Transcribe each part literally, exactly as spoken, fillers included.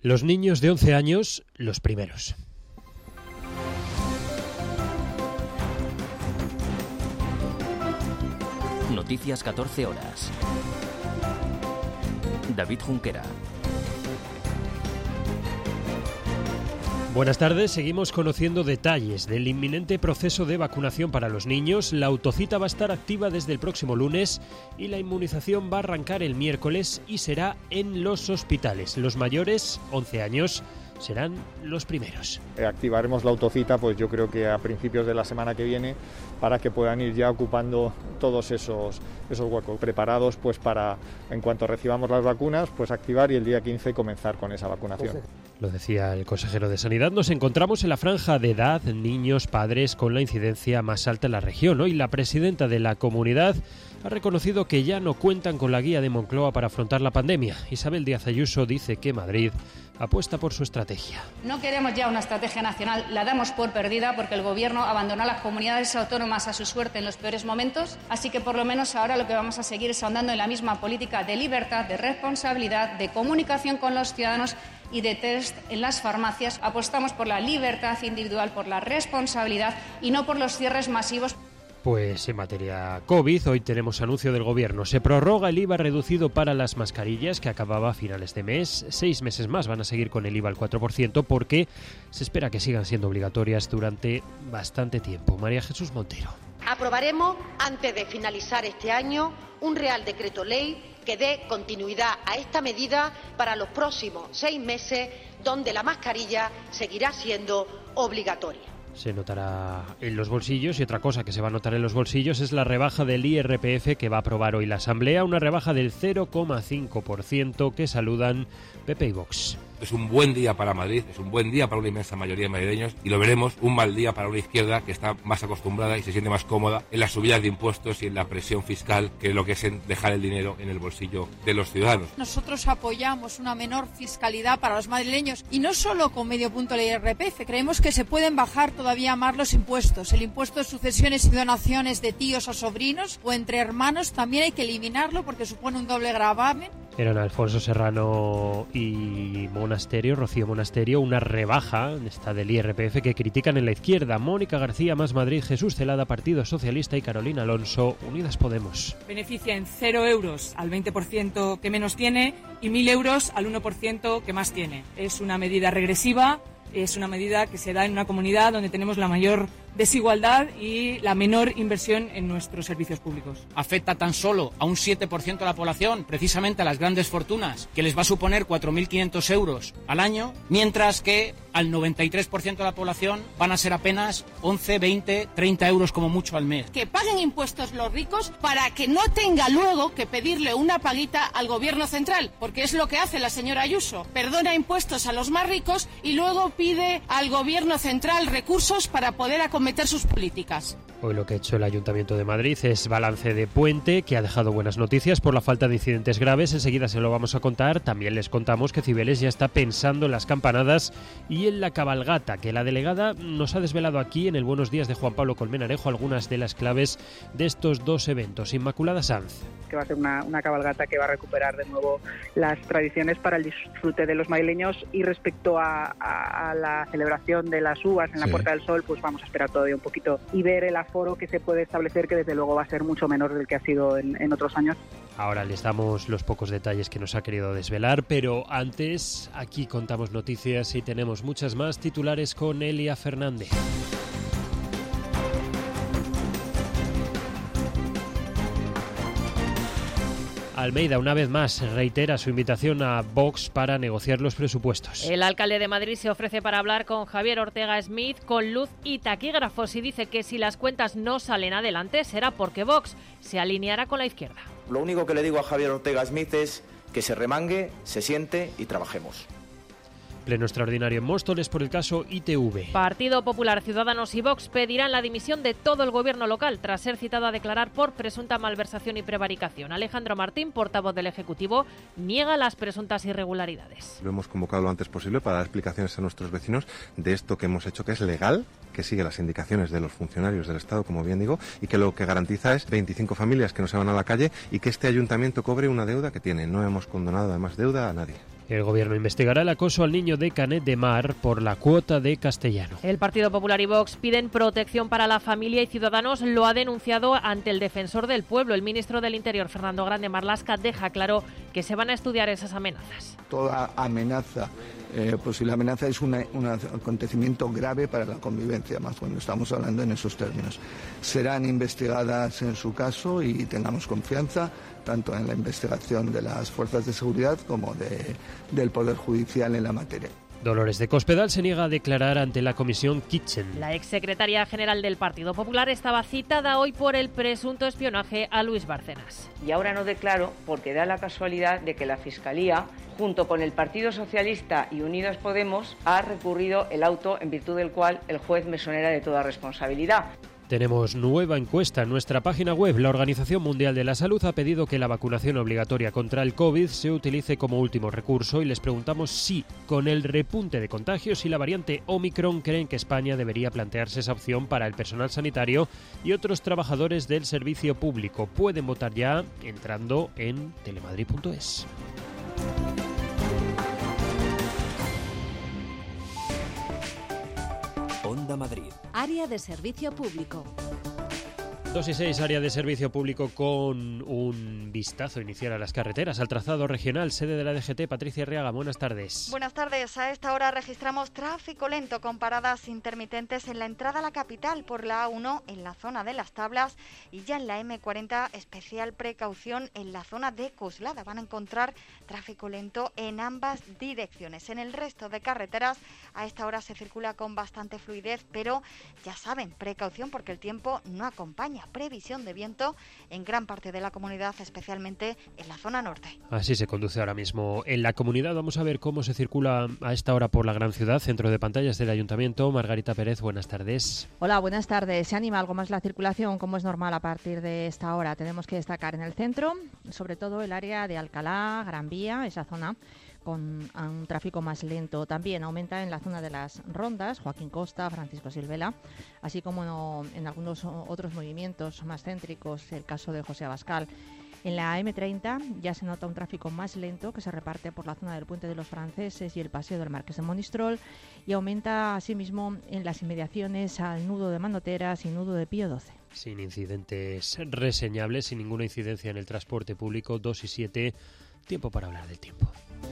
Los niños de once años, los primeros. Noticias catorce horas. David Junquera. Buenas tardes, seguimos conociendo detalles del inminente proceso de vacunación para los niños. La autocita va a estar activa desde el próximo lunes y la inmunización va a arrancar el miércoles y será en los hospitales. Los mayores, once años, serán los primeros. Activaremos la autocita, pues yo creo que a principios de la semana que viene, para que puedan ir ya ocupando todos esos, esos huecos, preparados pues para, en cuanto recibamos las vacunas, pues activar y el día quince comenzar con esa vacunación. Lo decía el consejero de Sanidad. Nos encontramos en la franja de edad, niños, padres, con la incidencia más alta en la región. Hoy la presidenta de la comunidad ha reconocido que ya no cuentan con la guía de Moncloa para afrontar la pandemia. Isabel Díaz Ayuso dice que Madrid apuesta por su estrategia. No queremos ya una estrategia nacional, la damos por perdida porque el Gobierno abandonó a las comunidades autónomas a su suerte en los peores momentos, así que por lo menos ahora lo que vamos a seguir es ahondando en la misma política de libertad, de responsabilidad, de comunicación con los ciudadanos y de test en las farmacias. Apostamos por la libertad individual, por la responsabilidad y no por los cierres masivos. Pues en materia COVID, hoy tenemos anuncio del Gobierno. Se prorroga el I V A reducido para las mascarillas que acababa a finales de mes. Seis meses más van a seguir con el I V A al cuatro por ciento porque se espera que sigan siendo obligatorias durante bastante tiempo. María Jesús Montero. Aprobaremos antes de finalizar este año un Real Decreto Ley que dé continuidad a esta medida para los próximos seis meses, donde la mascarilla seguirá siendo obligatoria. Se notará en los bolsillos y otra cosa que se va a notar en los bolsillos es la rebaja del I R P F que va a aprobar hoy la Asamblea, una rebaja del cero coma cinco por ciento que saludan P P y Vox. Es un buen día para Madrid, es un buen día para una inmensa mayoría de madrileños y lo veremos un mal día para una izquierda que está más acostumbrada y se siente más cómoda en las subidas de impuestos y en la presión fiscal que lo que es en dejar el dinero en el bolsillo de los ciudadanos. Nosotros apoyamos una menor fiscalidad para los madrileños y no solo con medio punto del I R P F, creemos que se pueden bajar todavía más los impuestos. El impuesto de sucesiones y donaciones de tíos a sobrinos o entre hermanos también hay que eliminarlo porque supone un doble gravamen. Eran Alfonso Serrano y Monasterio, Rocío Monasterio, una rebaja esta del I R P F que critican en la izquierda. Mónica García, Más Madrid, Jesús Celada, Partido Socialista y Carolina Alonso, Unidas Podemos. Beneficia en cero euros al veinte por ciento que menos tiene y mil euros al uno por ciento que más tiene. Es una medida regresiva, es una medida que se da en una comunidad donde tenemos la mayor desigualdad y la menor inversión en nuestros servicios públicos. Afecta tan solo a un siete por ciento de la población, precisamente a las grandes fortunas, que les va a suponer cuatro mil quinientos euros al año, mientras que al noventa y tres por ciento de la población van a ser apenas once, veinte, treinta euros como mucho al mes. Que paguen impuestos los ricos para que no tenga luego que pedirle una paguita al gobierno central, porque es lo que hace la señora Ayuso. Perdona impuestos a los más ricos y luego pide al gobierno central recursos para poder acometer meter sus políticas. Hoy lo que ha hecho el Ayuntamiento de Madrid es balance de puente, que ha dejado buenas noticias por la falta de incidentes graves. Enseguida se lo vamos a contar. También les contamos que Cibeles ya está pensando en las campanadas y en la cabalgata, que la delegada nos ha desvelado aquí en el Buenos Días de Juan Pablo Colmenarejo algunas de las claves de estos dos eventos. Inmaculada Sanz. Que va a ser una, una cabalgata que va a recuperar de nuevo las tradiciones para el disfrute de los madrileños, y respecto a, a, a la celebración de las uvas en la sí. Puerta del Sol, pues vamos a esperar todavía un poquito y ver el aforo que se puede establecer, que desde luego va a ser mucho menor del que ha sido en, en otros años. Ahora les damos los pocos detalles que nos ha querido desvelar, pero antes aquí contamos noticias y tenemos muchas más. Titulares con Elia Fernández. Almeida, una vez más, reitera su invitación a Vox para negociar los presupuestos. El alcalde de Madrid se ofrece para hablar con Javier Ortega Smith con luz y taquígrafos y dice que si las cuentas no salen adelante será porque Vox se alineará con la izquierda. Lo único que le digo a Javier Ortega Smith es que se remangue, se siente y trabajemos. Pleno extraordinario en Móstoles por el caso I T V. Partido Popular, Ciudadanos y Vox pedirán la dimisión de todo el gobierno local tras ser citado a declarar por presunta malversación y prevaricación. Alejandro Martín, portavoz del Ejecutivo, niega las presuntas irregularidades. Lo hemos convocado lo antes posible para dar explicaciones a nuestros vecinos de esto que hemos hecho, que es legal, que sigue las indicaciones de los funcionarios del Estado, como bien digo, y que lo que garantiza es veinticinco familias que no se van a la calle y que este ayuntamiento cobre una deuda que tiene. No hemos condonado además deuda a nadie. El Gobierno investigará el acoso al niño de Canet de Mar por la cuota de castellano. El Partido Popular y Vox piden protección para la familia y Ciudadanos lo ha denunciado ante el Defensor del Pueblo. El ministro del Interior, Fernando Grande Marlaska, deja claro que se van a estudiar esas amenazas. Toda amenaza, eh, posible amenaza, es una, un acontecimiento grave para la convivencia, más cuando estamos hablando en esos términos. Serán investigadas en su caso y tengamos confianza tanto en la investigación de las fuerzas de seguridad como de, del Poder Judicial en la materia. Dolores de Cospedal se niega a declarar ante la comisión Kitchen. La exsecretaria general del Partido Popular estaba citada hoy por el presunto espionaje a Luis Bárcenas. Y ahora no declaro porque da la casualidad de que la Fiscalía, junto con el Partido Socialista y Unidas Podemos, ha recurrido el auto en virtud del cual el juez me exonera de toda responsabilidad. Tenemos nueva encuesta en nuestra página web. La Organización Mundial de la Salud ha pedido que la vacunación obligatoria contra el COVID se utilice como último recurso y les preguntamos si, con el repunte de contagios y la variante Omicron, creen que España debería plantearse esa opción para el personal sanitario y otros trabajadores del servicio público. Pueden votar ya entrando en telemadrid punto es. Onda Madrid. Área de servicio público. dos y seis, área de servicio público, con un vistazo inicial a las carreteras, al trazado regional, sede de la D G T. Patricia Arriaga, buenas tardes. Buenas tardes. A esta hora registramos tráfico lento con paradas intermitentes en la entrada a la capital por la A uno en la zona de Las Tablas y ya en la eme cuarenta especial precaución en la zona de Coslada. Van a encontrar tráfico lento en ambas direcciones. En el resto de carreteras a esta hora se circula con bastante fluidez, pero ya saben, precaución porque el tiempo no acompaña. Previsión de viento en gran parte de la comunidad, especialmente en la zona norte. Así se conduce ahora mismo en la comunidad. Vamos a ver cómo se circula a esta hora por la gran ciudad. Centro de pantallas del Ayuntamiento. Margarita Pérez, buenas tardes. Hola, buenas tardes. Se anima algo más la circulación, como es normal a partir de esta hora. Tenemos que destacar en el centro, sobre todo el área de Alcalá, Gran Vía, esa zona, con un tráfico más lento. También aumenta en la zona de las rondas, Joaquín Costa, Francisco Silvela, así como en algunos otros movimientos más céntricos, el caso de José Abascal. En la eme treinta ya se nota un tráfico más lento que se reparte por la zona del Puente de los Franceses y el Paseo del Marqués de Monistrol, y aumenta asimismo en las inmediaciones al nudo de Manoteras y nudo de Pío doce. Sin incidentes reseñables, sin ninguna incidencia en el transporte público. Dos y siete, tiempo para hablar del tiempo.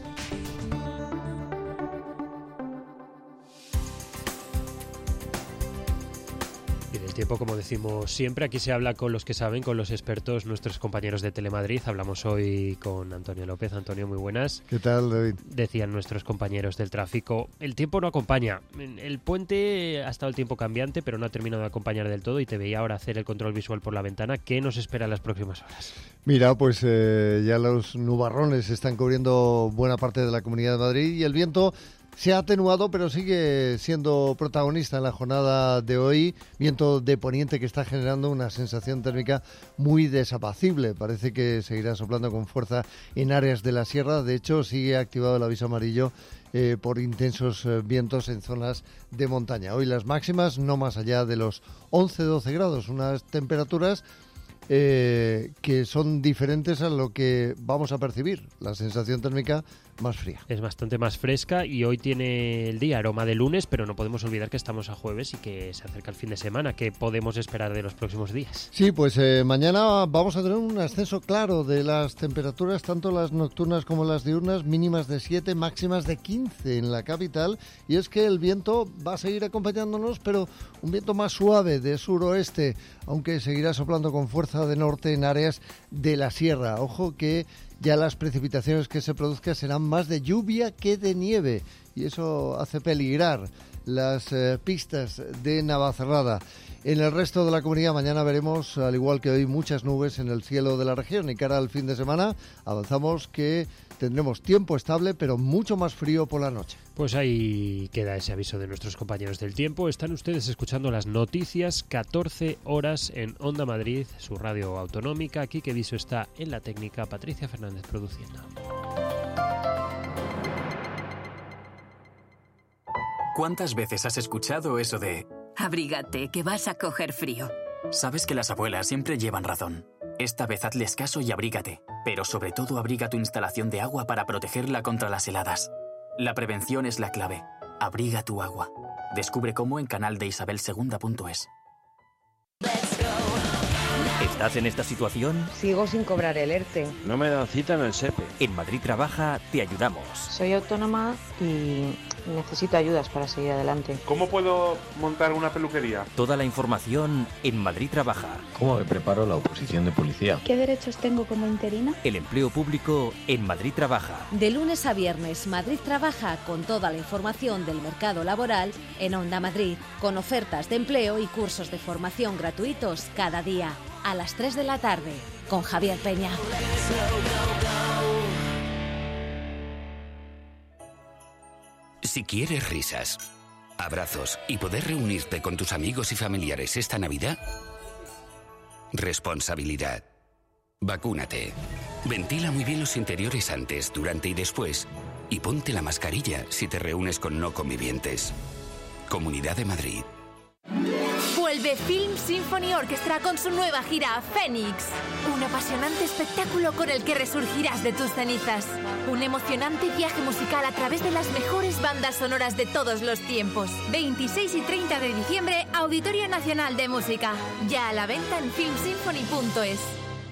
Y del tiempo, como decimos siempre, aquí se habla con los que saben, con los expertos, nuestros compañeros de Telemadrid. Hablamos hoy con Antonio López. Antonio, muy buenas. ¿Qué tal, David? Decían nuestros compañeros del tráfico, el tiempo no acompaña. El puente ha estado el tiempo cambiante, pero no ha terminado de acompañar del todo, y te veía ahora hacer el control visual por la ventana. ¿Qué nos espera en las próximas horas? Mira, pues eh, ya los nubarrones están cubriendo buena parte de la Comunidad de Madrid y el viento se ha atenuado, pero sigue siendo protagonista en la jornada de hoy. Viento de poniente que está generando una sensación térmica muy desapacible. Parece que seguirá soplando con fuerza en áreas de la sierra. De hecho, sigue activado el aviso amarillo eh, por intensos eh, vientos en zonas de montaña. Hoy las máximas no más allá de los once doce grados, unas temperaturas eh, que son diferentes a lo que vamos a percibir. La sensación térmica más fría. Es bastante más fresca y hoy tiene el día aroma de lunes, pero no podemos olvidar que estamos a jueves y que se acerca el fin de semana. ¿Qué podemos esperar de los próximos días? Sí, pues eh, mañana vamos a tener un ascenso claro de las temperaturas, tanto las nocturnas como las diurnas, mínimas de siete, máximas de quince en la capital, y es que el viento va a seguir acompañándonos, pero un viento más suave de suroeste, aunque seguirá soplando con fuerza de norte en áreas de la sierra. Ojo que ya las precipitaciones que se produzcan serán más de lluvia que de nieve, y eso hace peligrar las eh, pistas de Navacerrada. En el resto de la comunidad mañana veremos, al igual que hoy, muchas nubes en el cielo de la región, y cara al fin de semana avanzamos que tendremos tiempo estable, pero mucho más frío por la noche. Pues ahí queda ese aviso de nuestros compañeros del tiempo. Están ustedes escuchando las noticias, catorce horas en Onda Madrid, su radio autonómica. Aquí que Viso está en la técnica, Patricia Fernández produciendo. ¿Cuántas veces has escuchado eso de abrígate, que vas a coger frío? Sabes que las abuelas siempre llevan razón. Esta vez hazles caso y abrígate. Pero sobre todo abriga tu instalación de agua para protegerla contra las heladas. La prevención es la clave. Abriga tu agua. Descubre cómo en canal de isabel segunda punto es. ¿Estás en esta situación? Sigo sin cobrar el ERTE. No me dan cita en el SEPE. En Madrid Trabaja te ayudamos. Soy autónoma y necesito ayudas para seguir adelante. ¿Cómo puedo montar una peluquería? Toda la información en Madrid Trabaja. ¿Cómo me preparo la oposición de policía? ¿Qué derechos tengo como interina? El empleo público en Madrid Trabaja. De lunes a viernes, Madrid Trabaja con toda la información del mercado laboral en Onda Madrid, con ofertas de empleo y cursos de formación gratuitos cada día, a las tres de la tarde, con Javier Peña. Si quieres risas, abrazos y poder reunirte con tus amigos y familiares esta Navidad, responsabilidad. Vacúnate. Ventila muy bien los interiores antes, durante y después. Y ponte la mascarilla si te reúnes con no convivientes. Comunidad de Madrid. Vuelve Film Symphony Orchestra con su nueva gira Fénix. Un apasionante espectáculo con el que resurgirás de tus cenizas. Un emocionante viaje musical a través de las mejores bandas sonoras de todos los tiempos. veintiséis y treinta de diciembre, Auditorio Nacional de Música. Ya a la venta en film symphony punto es.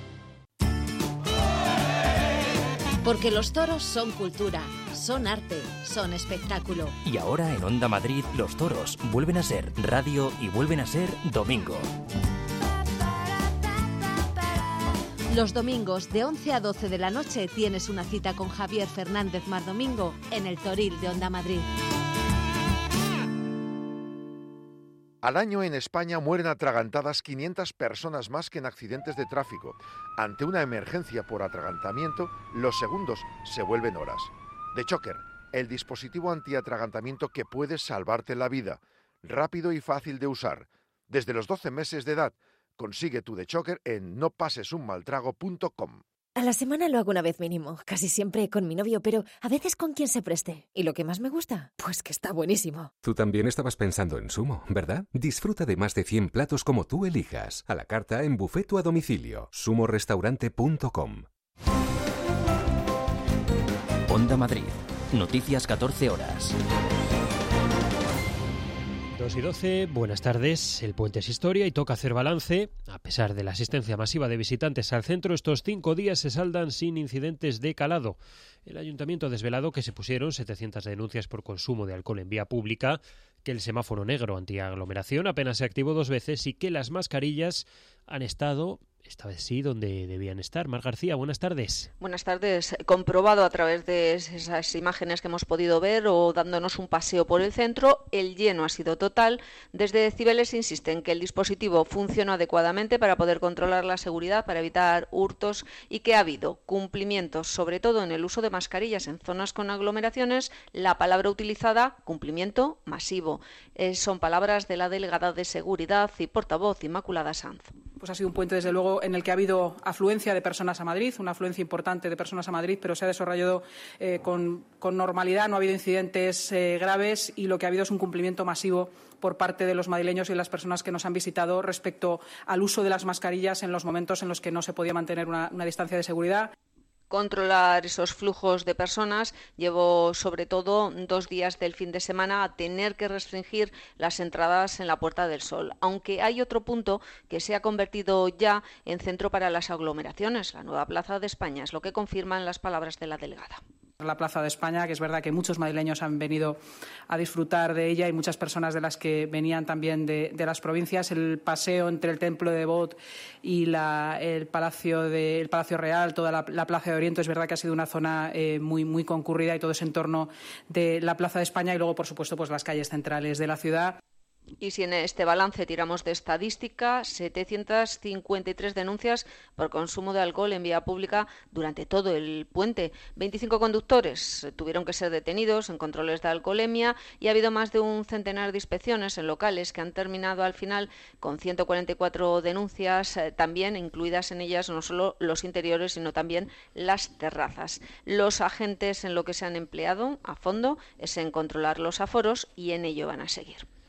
Porque los toros son cultura, son arte, son espectáculo. Y ahora en Onda Madrid, los toros vuelven a ser radio y vuelven a ser domingo. Los domingos de once a doce de la noche tienes una cita con Javier Fernández Mardomingo en el Toril de Onda Madrid. Al año en España mueren atragantadas quinientas personas más que en accidentes de tráfico. Ante una emergencia por atragantamiento, los segundos se vuelven horas. The Choker, el dispositivo antiatragantamiento que puede salvarte la vida. Rápido y fácil de usar. Desde los doce meses de edad, consigue tu The Choker en no pases un mal trago punto com. A la semana lo hago una vez mínimo, casi siempre con mi novio, pero a veces con quien se preste. ¿Y lo que más me gusta? Pues que está buenísimo. Tú también estabas pensando en Sumo, ¿verdad? Disfruta de más de cien platos como tú elijas. A la carta en buffet o a domicilio. sumo restaurante punto com. Onda Madrid. Noticias catorce horas. dos y doce, buenas tardes. El puente es historia y toca hacer balance. A pesar de la asistencia masiva de visitantes al centro, estos cinco días se saldan sin incidentes de calado. El ayuntamiento ha desvelado que se pusieron setecientas denuncias por consumo de alcohol en vía pública, que el semáforo negro antiaglomeración apenas se activó dos veces y que las mascarillas han estado, esta vez sí, donde debían estar. Mar García, buenas tardes. Buenas tardes. Comprobado a través de esas imágenes que hemos podido ver o dándonos un paseo por el centro, el lleno ha sido total. Desde Cibeles insisten que el dispositivo funcionó adecuadamente para poder controlar la seguridad, para evitar hurtos y que ha habido cumplimientos, sobre todo en el uso de mascarillas en zonas con aglomeraciones. La palabra utilizada, cumplimiento masivo. Eh, son palabras de la delegada de Seguridad y portavoz Inmaculada Sanz. Pues ha sido un puente, desde luego, en el que ha habido afluencia de personas a Madrid, una afluencia importante de personas a Madrid, pero se ha desarrollado eh, con, con normalidad, no ha habido incidentes eh, graves y lo que ha habido es un cumplimiento masivo por parte de los madrileños y de las personas que nos han visitado respecto al uso de las mascarillas en los momentos en los que no se podía mantener una, una distancia de seguridad. Controlar esos flujos de personas llevó sobre todo dos días del fin de semana a tener que restringir las entradas en la Puerta del Sol, aunque hay otro punto que se ha convertido ya en centro para las aglomeraciones, la nueva Plaza de España, es lo que confirman las palabras de la delegada. La Plaza de España, que es verdad que muchos madrileños han venido a disfrutar de ella y muchas personas de las que venían también de, de las provincias. El paseo entre el Templo de Bot y la, el, Palacio de, el Palacio Real, toda la, la Plaza de Oriente, es verdad que ha sido una zona eh, muy, muy concurrida y todo ese entorno de la Plaza de España y luego, por supuesto, pues las calles centrales de la ciudad. Y si en este balance tiramos de estadística, setecientas cincuenta y tres denuncias por consumo de alcohol en vía pública durante todo el puente. veinticinco conductores tuvieron que ser detenidos en controles de alcoholemia y ha habido más de un centenar de inspecciones en locales que han terminado al final con ciento cuarenta y cuatro denuncias, eh, también incluidas en ellas no solo los interiores, sino también las terrazas. Los agentes en lo que se han empleado a fondo es en controlar los aforos y en ello van a seguir.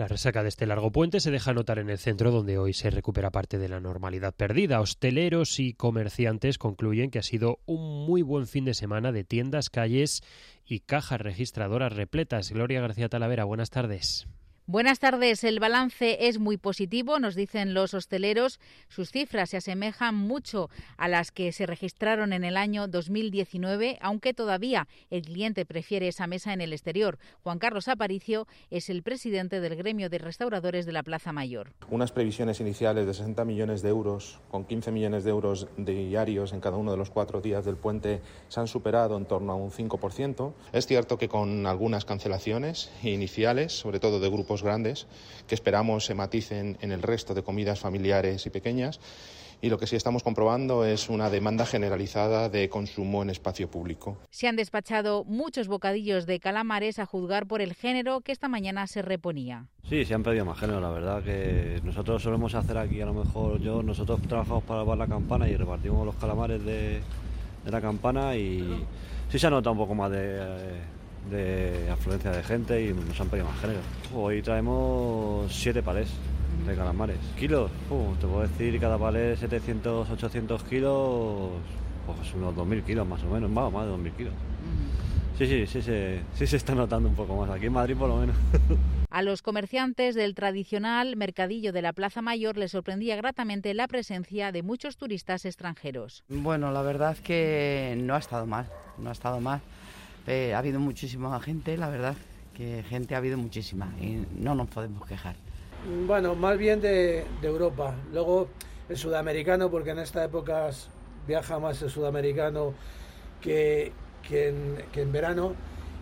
La resaca de este largo puente se deja notar en el centro, donde hoy se recupera parte de la normalidad perdida. Hosteleros y comerciantes concluyen que ha sido un muy buen fin de semana de tiendas, calles y cajas registradoras repletas. Gloria García Talavera, buenas tardes. Buenas tardes. El balance es muy positivo, nos dicen los hosteleros. Sus cifras se asemejan mucho a las que se registraron en el año dos mil diecinueve, aunque todavía el cliente prefiere esa mesa en el exterior. Juan Carlos Aparicio es el presidente del gremio de restauradores de la Plaza Mayor. Unas previsiones iniciales de sesenta millones de euros, con quince millones de euros diarios en cada uno de los cuatro días del puente, se han superado en torno a un cinco por ciento. Es cierto que con algunas cancelaciones iniciales, sobre todo de grupos grandes, que esperamos se maticen en el resto de comidas familiares y pequeñas, y lo que sí estamos comprobando es una demanda generalizada de consumo en espacio público. Se han despachado muchos bocadillos de calamares a juzgar por el género que esta mañana se reponía. Sí, se han pedido más género, la verdad que nosotros solemos hacer aquí, a lo mejor yo, nosotros trabajamos para Bar La Campana y repartimos los calamares de, de La Campana y sí se ha notado un poco más de... Eh, de afluencia de gente y nos han pedido más género. Hoy traemos siete palés de calamares. Kilos, uh, te puedo decir, cada palé setecientos, ochocientos kilos, pues unos dos mil kilos más o menos, más, más de dos mil kilos. Sí, sí, sí, sí, sí se está notando un poco más, aquí en Madrid por lo menos. A los comerciantes del tradicional mercadillo de la Plaza Mayor les sorprendía gratamente la presencia de muchos turistas extranjeros. Bueno, la verdad que no ha estado mal, no ha estado mal. Eh, ha habido muchísima gente, la verdad, que gente ha habido muchísima y no nos podemos quejar. Bueno, más bien de, de Europa. Luego el sudamericano, porque en esta época viaja más el sudamericano que, que, en, que en verano.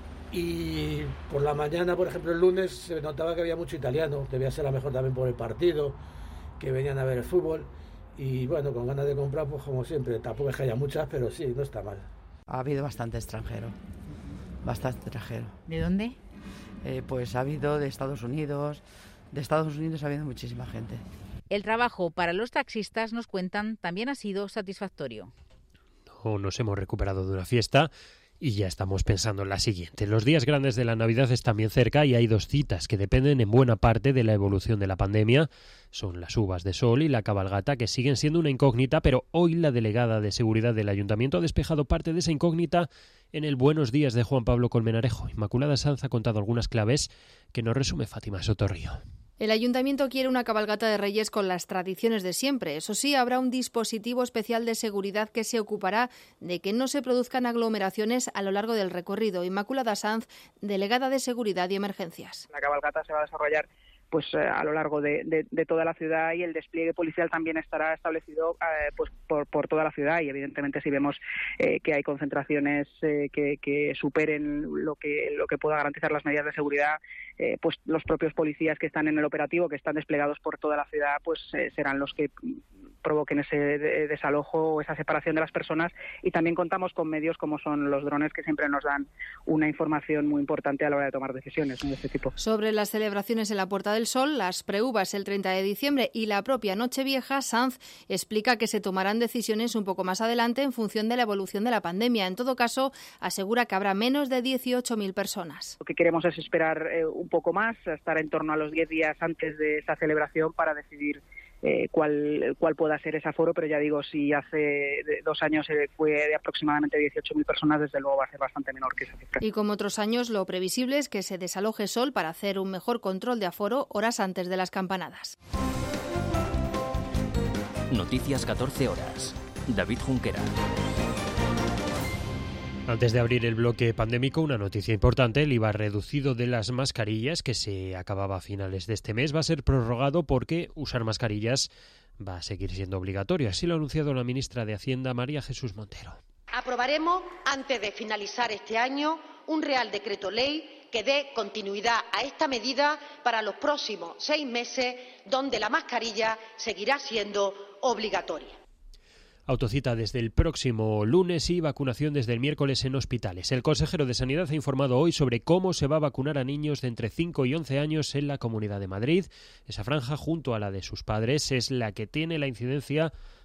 Y por la mañana, por ejemplo, el lunes se notaba que había mucho italiano. Debía ser a lo mejor también por el partido, que venían a ver el fútbol. Y bueno, con ganas de comprar, pues como siempre. Tampoco es que haya muchas, pero sí, no está mal. Ha habido bastante extranjero. Bastante extranjero. ¿De dónde? Eh, pues ha habido de Estados Unidos. De Estados Unidos ha habido muchísima gente. El trabajo para los taxistas, nos cuentan, también ha sido satisfactorio. No nos hemos recuperado de una fiesta y ya estamos pensando en la siguiente. Los días grandes de la Navidad están bien cerca y hay dos citas que dependen en buena parte de la evolución de la pandemia. Son las uvas de sol y la cabalgata, que siguen siendo una incógnita, pero hoy la delegada de Seguridad del Ayuntamiento ha despejado parte de esa incógnita en el Buenos Días de Juan Pablo Colmenarejo. Inmaculada Sanz ha contado algunas claves que nos resume Fátima Sotorrío. El Ayuntamiento quiere una cabalgata de Reyes con las tradiciones de siempre. Eso sí, habrá un dispositivo especial de seguridad que se ocupará de que no se produzcan aglomeraciones a lo largo del recorrido. Inmaculada Sanz, delegada de Seguridad y Emergencias. La cabalgata se va a desarrollar pues eh, a lo largo de, de, de toda la ciudad, y el despliegue policial también estará establecido eh, pues por, por toda la ciudad, y evidentemente si vemos eh, que hay concentraciones eh, que, que superen lo que lo que pueda garantizar las medidas de seguridad, eh, pues los propios policías que están en el operativo, que están desplegados por toda la ciudad, pues eh, serán los que provoquen ese desalojo o esa separación de las personas. Y también contamos con medios como son los drones, que siempre nos dan una información muy importante a la hora de tomar decisiones de este tipo. Sobre las celebraciones en la Puerta del Sol, las preuvas el treinta de diciembre y la propia Nochevieja, Sanz explica que se tomarán decisiones un poco más adelante en función de la evolución de la pandemia. En todo caso, asegura que habrá menos de dieciocho mil personas. Lo que queremos es esperar eh, un poco más, estar en torno a los diez días antes de esa celebración para decidir Eh, cuál, cuál pueda ser ese aforo, pero ya digo, si hace dos años eh, fue de aproximadamente dieciocho mil personas, desde luego va a ser bastante menor que esa cifra. Y como otros años, lo previsible es que se desaloje Sol para hacer un mejor control de aforo horas antes de las campanadas. Noticias catorce horas. David Junquera. Antes de abrir el bloque pandémico, una noticia importante: el I V A reducido de las mascarillas, que se acababa a finales de este mes, va a ser prorrogado porque usar mascarillas va a seguir siendo obligatorio. Así lo ha anunciado la ministra de Hacienda, María Jesús Montero. Aprobaremos, antes de finalizar este año, un Real Decreto Ley que dé continuidad a esta medida para los próximos seis meses, donde la mascarilla seguirá siendo obligatoria. Autocita desde el próximo lunes y vacunación desde el miércoles en hospitales. El consejero de Sanidad ha informado hoy sobre cómo se va a vacunar a niños de entre cinco y once años en la Comunidad de Madrid. Esa franja, junto a la de sus padres, es la que tiene la incidencia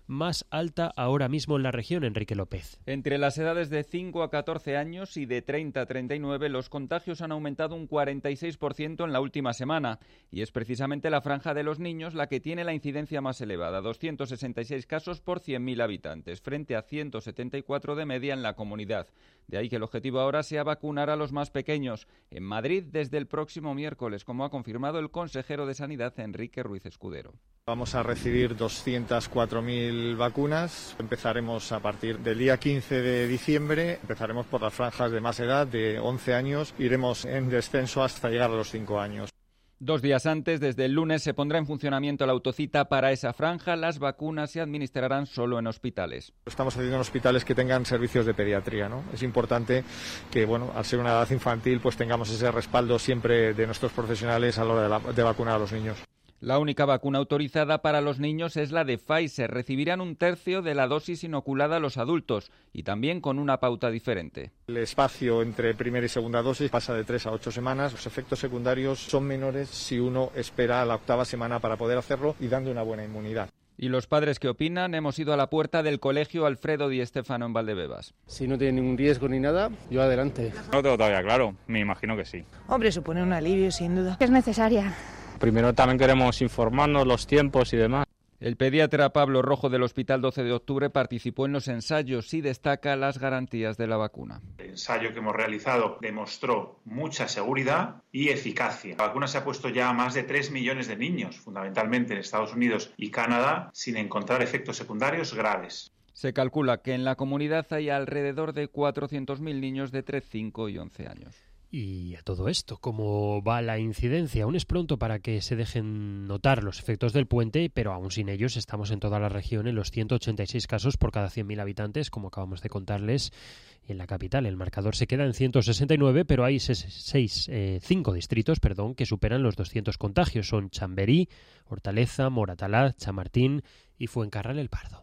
más alta ahora mismo en la región, Enrique López. Entre las edades de cinco a catorce años y de treinta a treinta y nueve, los contagios han aumentado un cuarenta y seis por ciento en la última semana, y es precisamente la franja de los niños la que tiene la incidencia más elevada, doscientos sesenta y seis casos por cien mil habitantes, frente a ciento setenta y cuatro de media en la comunidad. De ahí que el objetivo ahora sea vacunar a los más pequeños. En Madrid, desde el próximo miércoles, como ha confirmado el consejero de Sanidad, Enrique Ruiz Escudero. Vamos a recibir doscientas cuatro mil vacunas. Empezaremos a partir del día quince de diciembre. Empezaremos por las franjas de más edad, de once años. Iremos en descenso hasta llegar a los cinco años. Dos días antes, desde el lunes, se pondrá en funcionamiento la autocita para esa franja. Las vacunas se administrarán solo en hospitales. Estamos haciendo en hospitales que tengan servicios de pediatría, ¿no? Es importante que, bueno, al ser una edad infantil, pues tengamos ese respaldo siempre de nuestros profesionales a la hora de, la, de vacunar a los niños. La única vacuna autorizada para los niños es la de Pfizer. Recibirán un tercio de la dosis inoculada a los adultos y también con una pauta diferente. El espacio entre primera y segunda dosis pasa de tres a ocho semanas. Los efectos secundarios son menores si uno espera a la octava semana para poder hacerlo y dando una buena inmunidad. ¿Y los padres qué opinan? Hemos ido a la puerta del colegio Alfredo Di Stéfano en Valdebebas. Si no tiene ningún riesgo ni nada, yo adelante. No lo tengo todavía claro, me imagino que sí. Hombre, supone un alivio, sin duda. Es necesaria. Primero también queremos informarnos los tiempos y demás. El pediatra Pablo Rojo del Hospital doce de octubre participó en los ensayos y destaca las garantías de la vacuna. El ensayo que hemos realizado demostró mucha seguridad y eficacia. La vacuna se ha puesto ya a más de tres millones de niños, fundamentalmente en Estados Unidos y Canadá, sin encontrar efectos secundarios graves. Se calcula que en la comunidad hay alrededor de cuatrocientos mil niños de entre cinco y once años. Y a todo esto, ¿cómo va la incidencia? Aún es pronto para que se dejen notar los efectos del puente, pero aún sin ellos estamos en toda la región en los ciento ochenta y seis casos por cada cien mil habitantes, como acabamos de contarles. Y en la capital el marcador se queda en ciento sesenta y nueve, pero hay seis, eh, cinco distritos perdón, que superan los doscientos contagios. Son Chamberí, Hortaleza, Moratalá, Chamartín y Fuencarral el Pardo.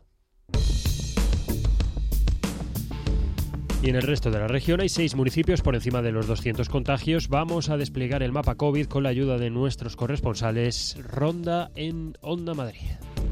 Y en el resto de la región hay seis municipios por encima de los doscientos contagios. Vamos a desplegar el mapa COVID con la ayuda de nuestros corresponsales. Ronda en Onda Madrid.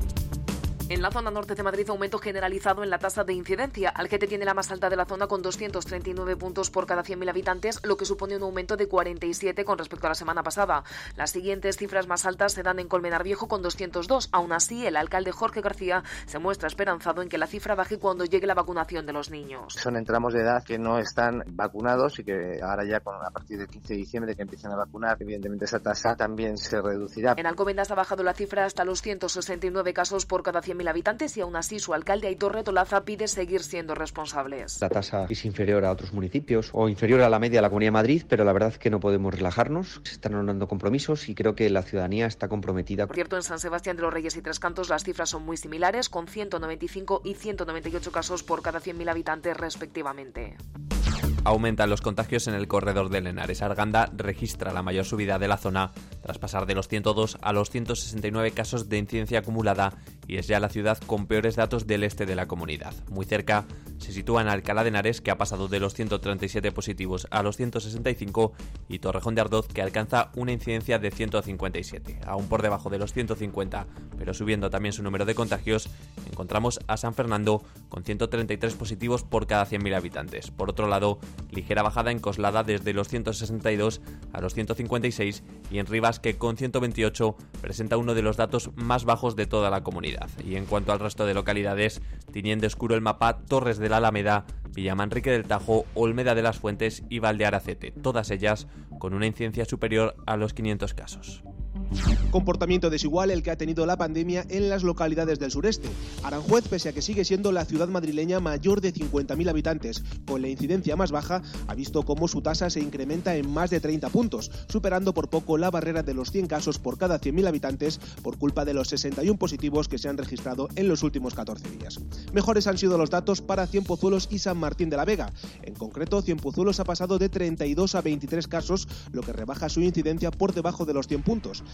En la zona norte de Madrid, aumento generalizado en la tasa de incidencia. Algete tiene la más alta de la zona con doscientos treinta y nueve puntos por cada cien mil habitantes, lo que supone un aumento de cuarenta y siete con respecto a la semana pasada. Las siguientes cifras más altas se dan en Colmenar Viejo con doscientos dos. Aún así, el alcalde Jorge García se muestra esperanzado en que la cifra baje cuando llegue la vacunación de los niños. Son en tramos de edad que no están vacunados y que ahora ya con, a partir del quince de diciembre que empiezan a vacunar, evidentemente esa tasa también se reducirá. En Alcobendas ha bajado la cifra hasta los ciento sesenta y nueve casos por cada cien mil habitantes y aún así su alcalde Aitor Retolaza pide seguir siendo responsables. La tasa es inferior a otros municipios o inferior a la media de la Comunidad de Madrid, pero la verdad es que no podemos relajarnos. Se están honrando compromisos y creo que la ciudadanía está comprometida. Por cierto, en San Sebastián de los Reyes y Tres Cantos las cifras son muy similares, con ciento noventa y cinco y ciento noventa y ocho casos por cada cien mil habitantes respectivamente. Aumentan los contagios en el corredor del Henares. Arganda registra la mayor subida de la zona tras pasar de los ciento dos a los ciento sesenta y nueve casos de incidencia acumulada y es ya la ciudad con peores datos del este de la comunidad. Muy cerca se sitúa en Alcalá de Henares, que ha pasado de los ciento treinta y siete positivos a los ciento sesenta y cinco, y Torrejón de Ardoz, que alcanza una incidencia de ciento cincuenta y siete. Aún por debajo de los ciento cincuenta, pero subiendo también su número de contagios, encontramos a San Fernando con ciento treinta y tres positivos por cada cien mil habitantes. Por otro lado, ligera bajada en Coslada desde los ciento sesenta y dos a los ciento cincuenta y seis, y en Rivas, que con ciento veintiocho presenta uno de los datos más bajos de toda la comunidad. Y en cuanto al resto de localidades, tiñen de oscuro el mapa Torres de la Alameda, Villamanrique del Tajo, Olmeda de las Fuentes y Valdearacete, todas ellas con una incidencia superior a los quinientos casos. Comportamiento desigual el que ha tenido la pandemia en las localidades del sureste. Aranjuez, pese a que sigue siendo la ciudad madrileña mayor de cincuenta mil habitantes, con la incidencia más baja, ha visto cómo su tasa se incrementa en más de treinta puntos, superando por poco la barrera de los cien casos por cada cien mil habitantes por culpa de los sesenta y uno positivos que se han registrado en los últimos catorce días. Mejores han sido los datos para Cienpozuelos y San Martín de la Vega. En concreto, Cienpozuelos ha pasado de treinta y dos a veintitrés casos, lo que rebaja su incidencia por debajo de los cien puntos.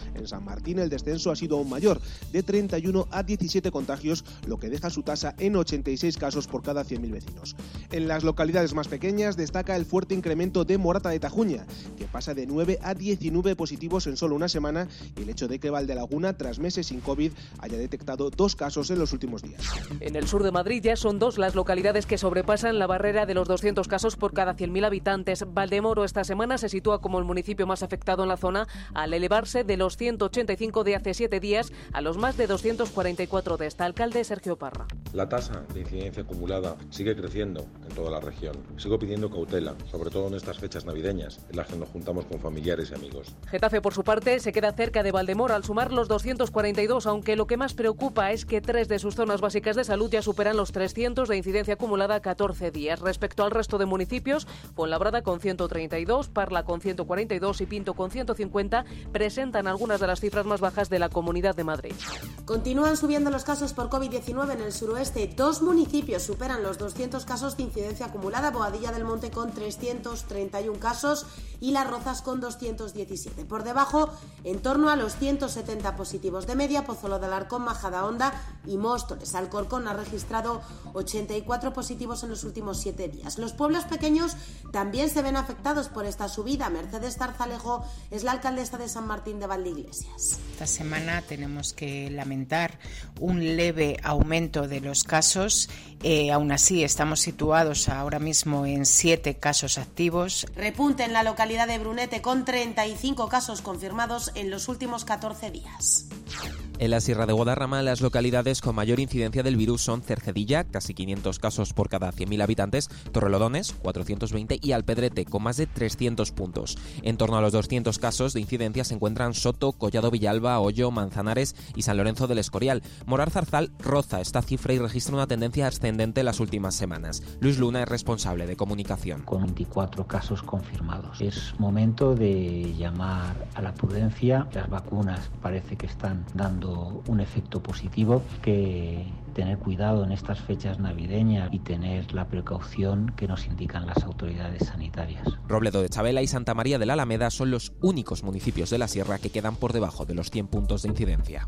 En San Martín el descenso ha sido aún mayor, de treinta y uno a diecisiete contagios, lo que deja su tasa en ochenta y seis casos por cada cien mil vecinos. En las localidades más pequeñas destaca el fuerte incremento de Morata de Tajuña, que pasa de nueve a diecinueve positivos en solo una semana, y el hecho de que Valdelaguna, tras meses sin COVID, haya detectado dos casos en los últimos días. En el sur de Madrid ya son dos las localidades que sobrepasan la barrera de los doscientos casos por cada cien mil habitantes. Valdemoro esta semana se sitúa como el municipio más afectado en la zona, al elevarse de los ciento ochenta y cinco de hace siete días a los más de doscientos cuarenta y cuatro de esta. Alcalde Sergio Parra. La tasa de incidencia acumulada sigue creciendo en toda la región. Sigo pidiendo cautela, sobre todo en estas fechas navideñas, en las que nos juntamos con familiares y amigos. Getafe, por su parte, se queda cerca de Valdemoro al sumar los doscientos cuarenta y dos, aunque lo que más preocupa es que tres de sus zonas básicas de salud ya superan los trescientos de incidencia acumulada a catorce días. Respecto al resto de municipios, Fuenlabrada con ciento treinta y dos, Parla con ciento cuarenta y dos y Pinto con ciento cincuenta presentan algunas de las cifras más bajas de la Comunidad de Madrid. Continúan subiendo los casos por COVID diecinueve en el suroeste. Dos municipios superan los doscientos casos de incidencia acumulada: Boadilla del Monte con trescientos treinta y uno casos y Las Rozas con doscientos diecisiete. Por debajo, en torno a los ciento setenta positivos de media, Pozuelo de Alarcón, Majadahonda y Móstoles. Alcorcón ha registrado ochenta y cuatro positivos en los últimos siete días. Los pueblos pequeños también se ven afectados por esta subida. Mercedes Tarzalejo es la alcaldesa de San Martín de Valdeiglesias. Esta semana tenemos que lamentar un leve aumento de los casos. Eh, aún así, estamos situados ahora mismo en siete casos activos. Repunte en la localidad de Brunete con treinta y cinco casos confirmados en los últimos catorce días. En la Sierra de Guadarrama, las localidades con mayor incidencia del virus son Cercedilla, casi quinientos casos por cada cien mil habitantes, Torrelodones, cuatrocientos veinte y Alpedrete, con más de trescientos puntos. En torno a los doscientos casos de incidencia se encuentran Soto, Collado Villalba, Hoyo, Manzanares y San Lorenzo del Escorial. Morar Zarzal roza esta cifra y registra una tendencia ascendente en las últimas semanas. Luis Luna es responsable de comunicación. Con veinticuatro casos confirmados. Es momento de llamar a la prudencia. Las vacunas parece que están dando un efecto positivo, que tener cuidado en estas fechas navideñas y tener la precaución que nos indican las autoridades sanitarias. Robledo de Chabela y Santa María de la Alameda son los únicos municipios de la Sierra que quedan por debajo de los cien puntos de incidencia.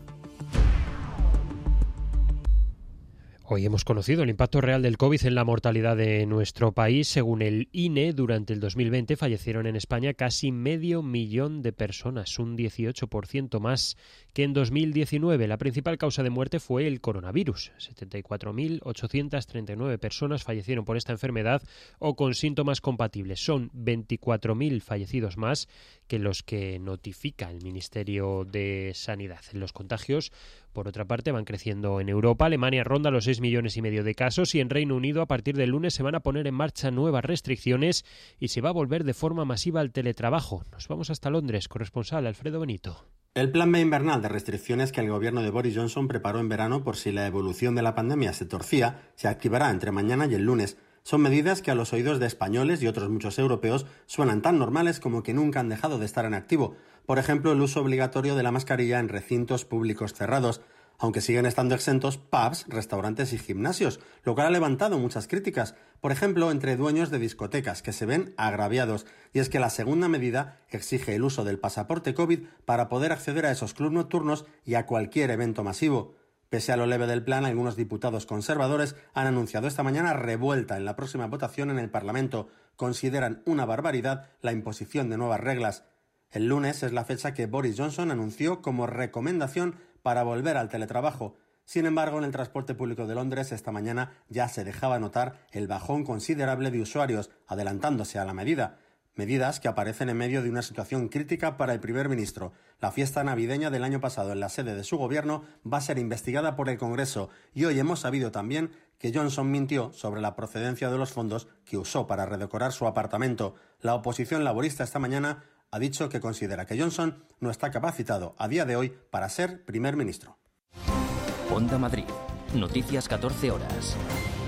Hoy hemos conocido el impacto real del COVID en la mortalidad de nuestro país. Según el I N E, durante el dos mil veinte fallecieron en España casi medio millón de personas, un dieciocho por ciento más que en dos mil diecinueve. La principal causa de muerte fue el coronavirus. setenta y cuatro mil ochocientas treinta y nueve personas fallecieron por esta enfermedad o con síntomas compatibles. Son veinticuatro mil fallecidos más que los que notifica el Ministerio de Sanidad. Los contagios, por otra parte, van creciendo en Europa. Alemania ronda los seis millones y medio de casos y en Reino Unido a partir del lunes se van a poner en marcha nuevas restricciones y se va a volver de forma masiva al teletrabajo. Nos vamos hasta Londres, corresponsal Alfredo Benito. El plan B invernal de restricciones que el gobierno de Boris Johnson preparó en verano por si la evolución de la pandemia se torcía, se activará entre mañana y el lunes. Son medidas que a los oídos de españoles y otros muchos europeos suenan tan normales como que nunca han dejado de estar en activo. Por ejemplo, el uso obligatorio de la mascarilla en recintos públicos cerrados, aunque siguen estando exentos pubs, restaurantes y gimnasios, lo cual ha levantado muchas críticas, por ejemplo, entre dueños de discotecas, que se ven agraviados. Y es que la segunda medida exige el uso del pasaporte COVID para poder acceder a esos clubs nocturnos y a cualquier evento masivo. Pese a lo leve del plan, algunos diputados conservadores han anunciado esta mañana revuelta en la próxima votación en el Parlamento. Consideran una barbaridad la imposición de nuevas reglas. El lunes es la fecha que Boris Johnson anunció como recomendación para volver al teletrabajo. Sin embargo, en el transporte público de Londres esta mañana ya se dejaba notar el bajón considerable de usuarios, adelantándose a la medida. Medidas que aparecen en medio de una situación crítica para el primer ministro. La fiesta navideña del año pasado en la sede de su gobierno va a ser investigada por el Congreso y hoy hemos sabido también que Johnson mintió sobre la procedencia de los fondos que usó para redecorar su apartamento. La oposición laborista esta mañana ha dicho que considera que Johnson no está capacitado a día de hoy para ser primer ministro. Onda Madrid. Noticias catorce horas.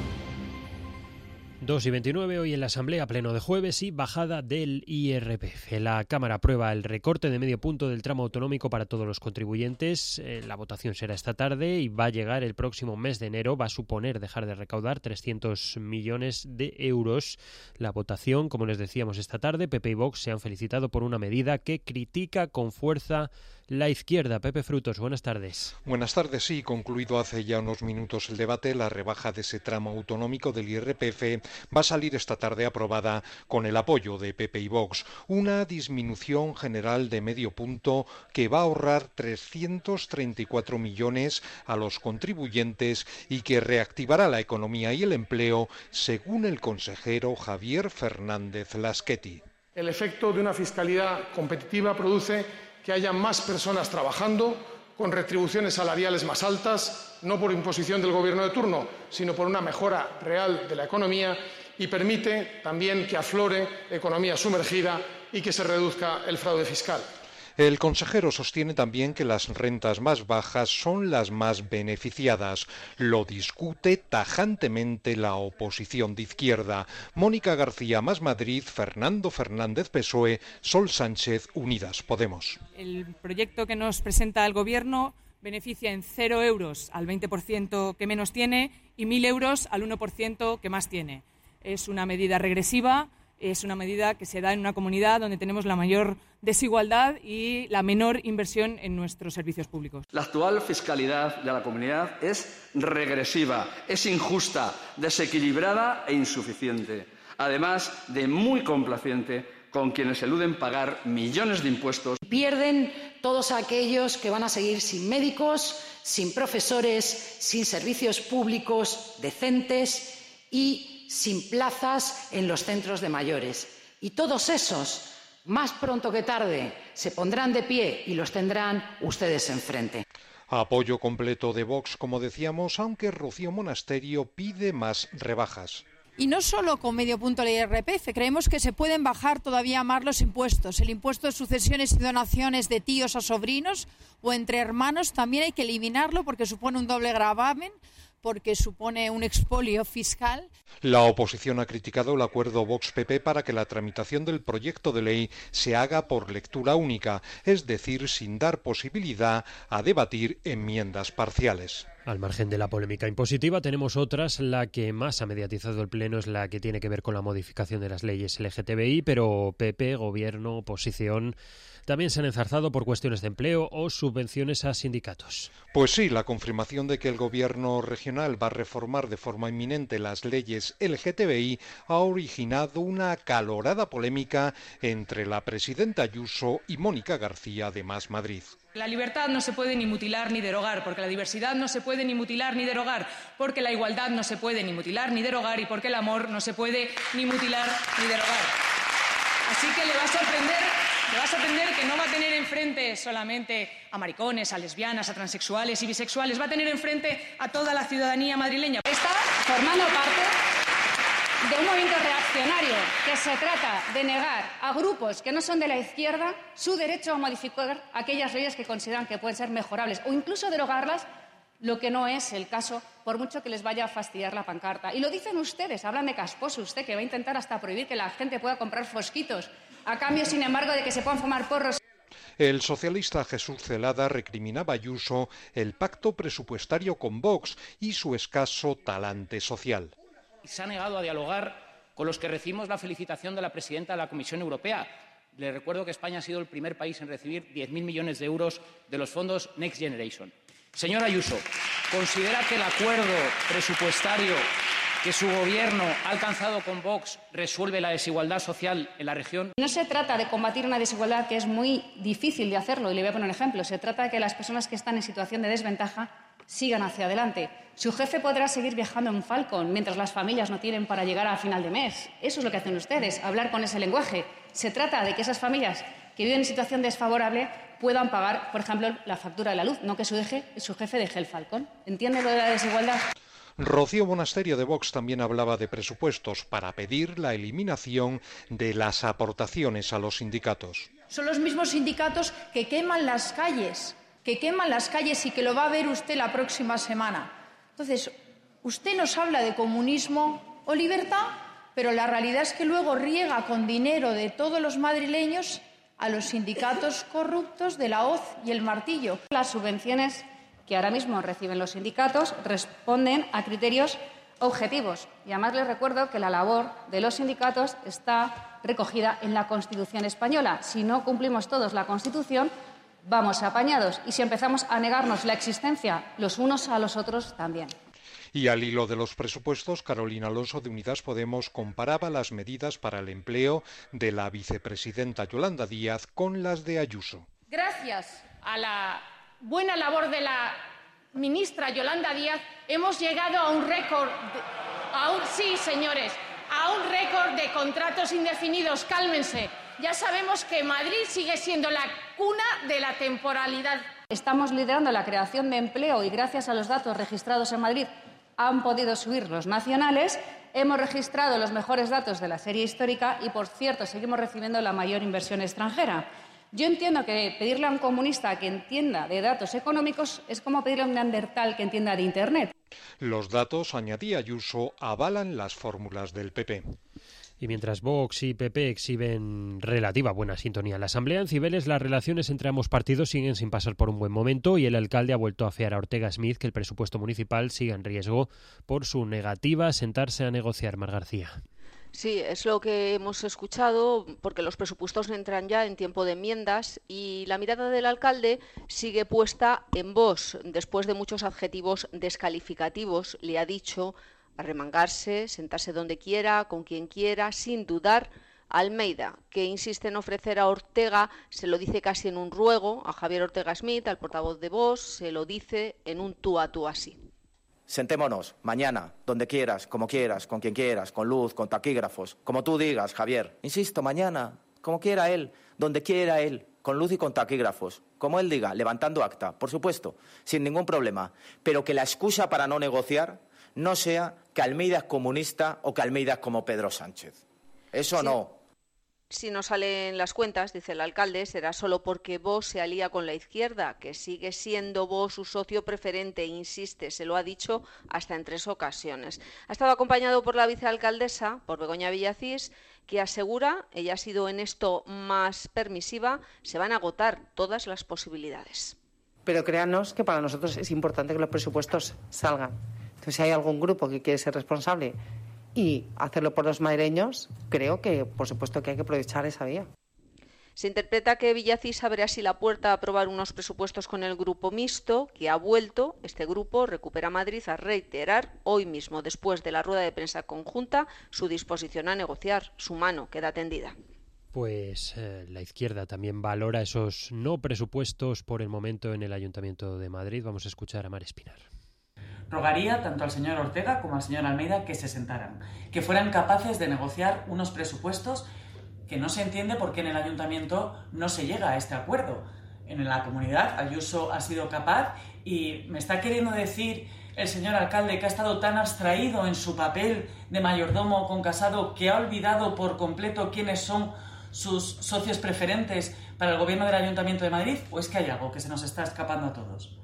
dos y veintinueve, hoy en la Asamblea, pleno de jueves y bajada del I R P F. La Cámara aprueba el recorte de medio punto del tramo autonómico para todos los contribuyentes. Eh, la votación será esta tarde y va a llegar el próximo mes de enero. Va a suponer dejar de recaudar trescientos millones de euros. La votación, como les decíamos esta tarde, P P y Vox se han felicitado por una medida que critica con fuerza la izquierda. Pepe Frutos, buenas tardes. Buenas tardes, sí, concluido hace ya unos minutos el debate, la rebaja de ese tramo autonómico del I R P F va a salir esta tarde aprobada con el apoyo de P P y Vox. Una disminución general de medio punto que va a ahorrar trescientos treinta y cuatro millones a los contribuyentes y que reactivará la economía y el empleo, según el consejero Javier Fernández Laschetti. El efecto de una fiscalidad competitiva produce que haya más personas trabajando con retribuciones salariales más altas, no por imposición del gobierno de turno, sino por una mejora real de la economía, y permite también que aflore economía sumergida y que se reduzca el fraude fiscal. El consejero sostiene también que las rentas más bajas son las más beneficiadas. Lo discute tajantemente la oposición de izquierda. Mónica García, Más Madrid, Fernando Fernández, P S O E, Sol Sánchez, Unidas Podemos. El proyecto que nos presenta el Gobierno beneficia en cero euros al veinte por ciento que menos tiene y mil euros al uno por ciento que más tiene. Es una medida regresiva. Es una medida que se da en una comunidad donde tenemos la mayor desigualdad y la menor inversión en nuestros servicios públicos. La actual fiscalidad de la comunidad es regresiva, es injusta, desequilibrada e insuficiente, además de muy complaciente con quienes eluden pagar millones de impuestos. Pierden todos aquellos que van a seguir sin médicos, sin profesores, sin servicios públicos decentes y sin plazas en los centros de mayores. Y todos esos, más pronto que tarde, se pondrán de pie y los tendrán ustedes enfrente. Apoyo completo de Vox, como decíamos, aunque Rocío Monasterio pide más rebajas. Y no solo con medio punto del I R P F, creemos que se pueden bajar todavía más los impuestos. El impuesto de sucesiones y donaciones de tíos a sobrinos o entre hermanos también hay que eliminarlo porque supone un doble gravamen, porque supone un expolio fiscal. La oposición ha criticado el acuerdo Vox-P P para que la tramitación del proyecto de ley se haga por lectura única, es decir, sin dar posibilidad a debatir enmiendas parciales. Al margen de la polémica impositiva, tenemos otras. La que más ha mediatizado el Pleno es la que tiene que ver con la modificación de las leyes L G T B I, pero P P, Gobierno, oposición también se han enzarzado por cuestiones de empleo o subvenciones a sindicatos. Pues sí, la confirmación de que el Gobierno regional va a reformar de forma inminente las leyes L G T B I ha originado una acalorada polémica entre la presidenta Ayuso y Mónica García de Más Madrid. La libertad no se puede ni mutilar ni derogar, porque la diversidad no se puede ni mutilar ni derogar, porque la igualdad no se puede ni mutilar ni derogar y porque el amor no se puede ni mutilar ni derogar. Así que le va a sorprender, le va a sorprender que no va a tener enfrente solamente a maricones, a lesbianas, a transexuales y bisexuales, va a tener enfrente a toda la ciudadanía madrileña. Está formando parte de un movimiento reaccionario que se trata de negar a grupos que no son de la izquierda su derecho a modificar aquellas leyes que consideran que pueden ser mejorables o incluso derogarlas, lo que no es el caso, por mucho que les vaya a fastidiar la pancarta. Y lo dicen ustedes, hablan de Casposo, usted que va a intentar hasta prohibir que la gente pueda comprar fosquitos, a cambio, sin embargo, de que se puedan fumar porros. El socialista Jesús Celada recriminaba a Ayuso el pacto presupuestario con Vox y su escaso talante social. Se ha negado a dialogar con los que recibimos la felicitación de la presidenta de la Comisión Europea. Le recuerdo que España ha sido el primer país en recibir diez mil millones de euros de los fondos Next Generation. Señora Ayuso, ¿considera que el acuerdo presupuestario que su Gobierno ha alcanzado con Vox resuelve la desigualdad social en la región? No se trata de combatir una desigualdad que es muy difícil de hacerlo, y le voy a poner un ejemplo. Se trata de que las personas que están en situación de desventaja sigan hacia adelante. Su jefe podrá seguir viajando en Falcon mientras las familias no tienen para llegar a final de mes. Eso es lo que hacen ustedes, hablar con ese lenguaje. Se trata de que esas familias que viven en situación desfavorable puedan pagar, por ejemplo, la factura de la luz, no que su, deje, su jefe deje el Falcon. ¿Entiende lo de la desigualdad? Rocío Monasterio de Vox también hablaba de presupuestos para pedir la eliminación de las aportaciones a los sindicatos. Son los mismos sindicatos que queman las calles, que queman las calles y que lo va a ver usted la próxima semana. Entonces, usted nos habla de comunismo o libertad, pero la realidad es que luego riega con dinero de todos los madrileños a los sindicatos corruptos de la hoz y el martillo. Las subvenciones que ahora mismo reciben los sindicatos responden a criterios objetivos. Y además les recuerdo que la labor de los sindicatos está recogida en la Constitución española. Si no cumplimos todos la Constitución, vamos apañados. Y si empezamos a negarnos la existencia los unos a los otros también. Y al hilo de los presupuestos, Carolina Alonso de Unidas Podemos comparaba las medidas para el empleo de la vicepresidenta Yolanda Díaz con las de Ayuso. Gracias a la buena labor de la ministra Yolanda Díaz, hemos llegado a un récord, de, a un, sí, señores, a un récord de contratos indefinidos. Cálmense. Ya sabemos que Madrid sigue siendo la cuna de la temporalidad. Estamos liderando la creación de empleo y gracias a los datos registrados en Madrid han podido subir los nacionales. Hemos registrado los mejores datos de la serie histórica y, por cierto, seguimos recibiendo la mayor inversión extranjera. Yo entiendo que pedirle a un comunista que entienda de datos económicos es como pedirle a un neandertal que entienda de Internet. Los datos, añadía Ayuso, avalan las fórmulas del P P. Y mientras Vox y P P exhiben relativa buena sintonía en la Asamblea, en Cibeles las relaciones entre ambos partidos siguen sin pasar por un buen momento y el alcalde ha vuelto a afear a Ortega Smith que el presupuesto municipal siga en riesgo por su negativa a sentarse a negociar. Mar García. Sí, es lo que hemos escuchado, porque los presupuestos entran ya en tiempo de enmiendas y la mirada del alcalde sigue puesta en Vox. Después de muchos adjetivos descalificativos, le ha dicho arremangarse, sentarse donde quiera, con quien quiera, sin dudar. Almeida, que insiste en ofrecer a Ortega, se lo dice casi en un ruego, a Javier Ortega Smith, al portavoz de Vox, se lo dice en un tú a tú así. Sentémonos, mañana, donde quieras, como quieras, con quien quieras, con luz, con taquígrafos, como tú digas, Javier. Insisto, mañana, como quiera él, donde quiera él, con luz y con taquígrafos, como él diga, levantando acta, por supuesto, sin ningún problema. Pero que la excusa para no negociar no sea que Almeida es comunista o que Almeida es como Pedro Sánchez. Eso sí. No. Si no salen las cuentas, dice el alcalde, será solo porque Vox se alía con la izquierda, que sigue siendo Vox su socio preferente, insiste, se lo ha dicho hasta en tres ocasiones. Ha estado acompañado por la vicealcaldesa, por Begoña Villacís, que asegura, ella ha sido en esto más permisiva, se van a agotar todas las posibilidades. Pero créanos que para nosotros es importante que los presupuestos salgan. Entonces, si hay algún grupo que quiere ser responsable y hacerlo por los madrileños, creo que, por supuesto, que hay que aprovechar esa vía. Se interpreta que Villacís abre así la puerta a aprobar unos presupuestos con el grupo mixto, que ha vuelto, este grupo, Recupera Madrid, a reiterar hoy mismo, después de la rueda de prensa conjunta, su disposición a negociar. Su mano queda tendida. Pues eh, la izquierda también valora esos no presupuestos por el momento en el Ayuntamiento de Madrid. Vamos a escuchar a Mar Espinar. Rogaría tanto al señor Ortega como al señor Almeida que se sentaran, que fueran capaces de negociar unos presupuestos que no se entiende por qué en el ayuntamiento no se llega a este acuerdo. En la comunidad Ayuso ha sido capaz y me está queriendo decir el señor alcalde que ha estado tan abstraído en su papel de mayordomo con Casado que ha olvidado por completo quiénes son sus socios preferentes para el gobierno del Ayuntamiento de Madrid, o es que hay algo que se nos está escapando a todos.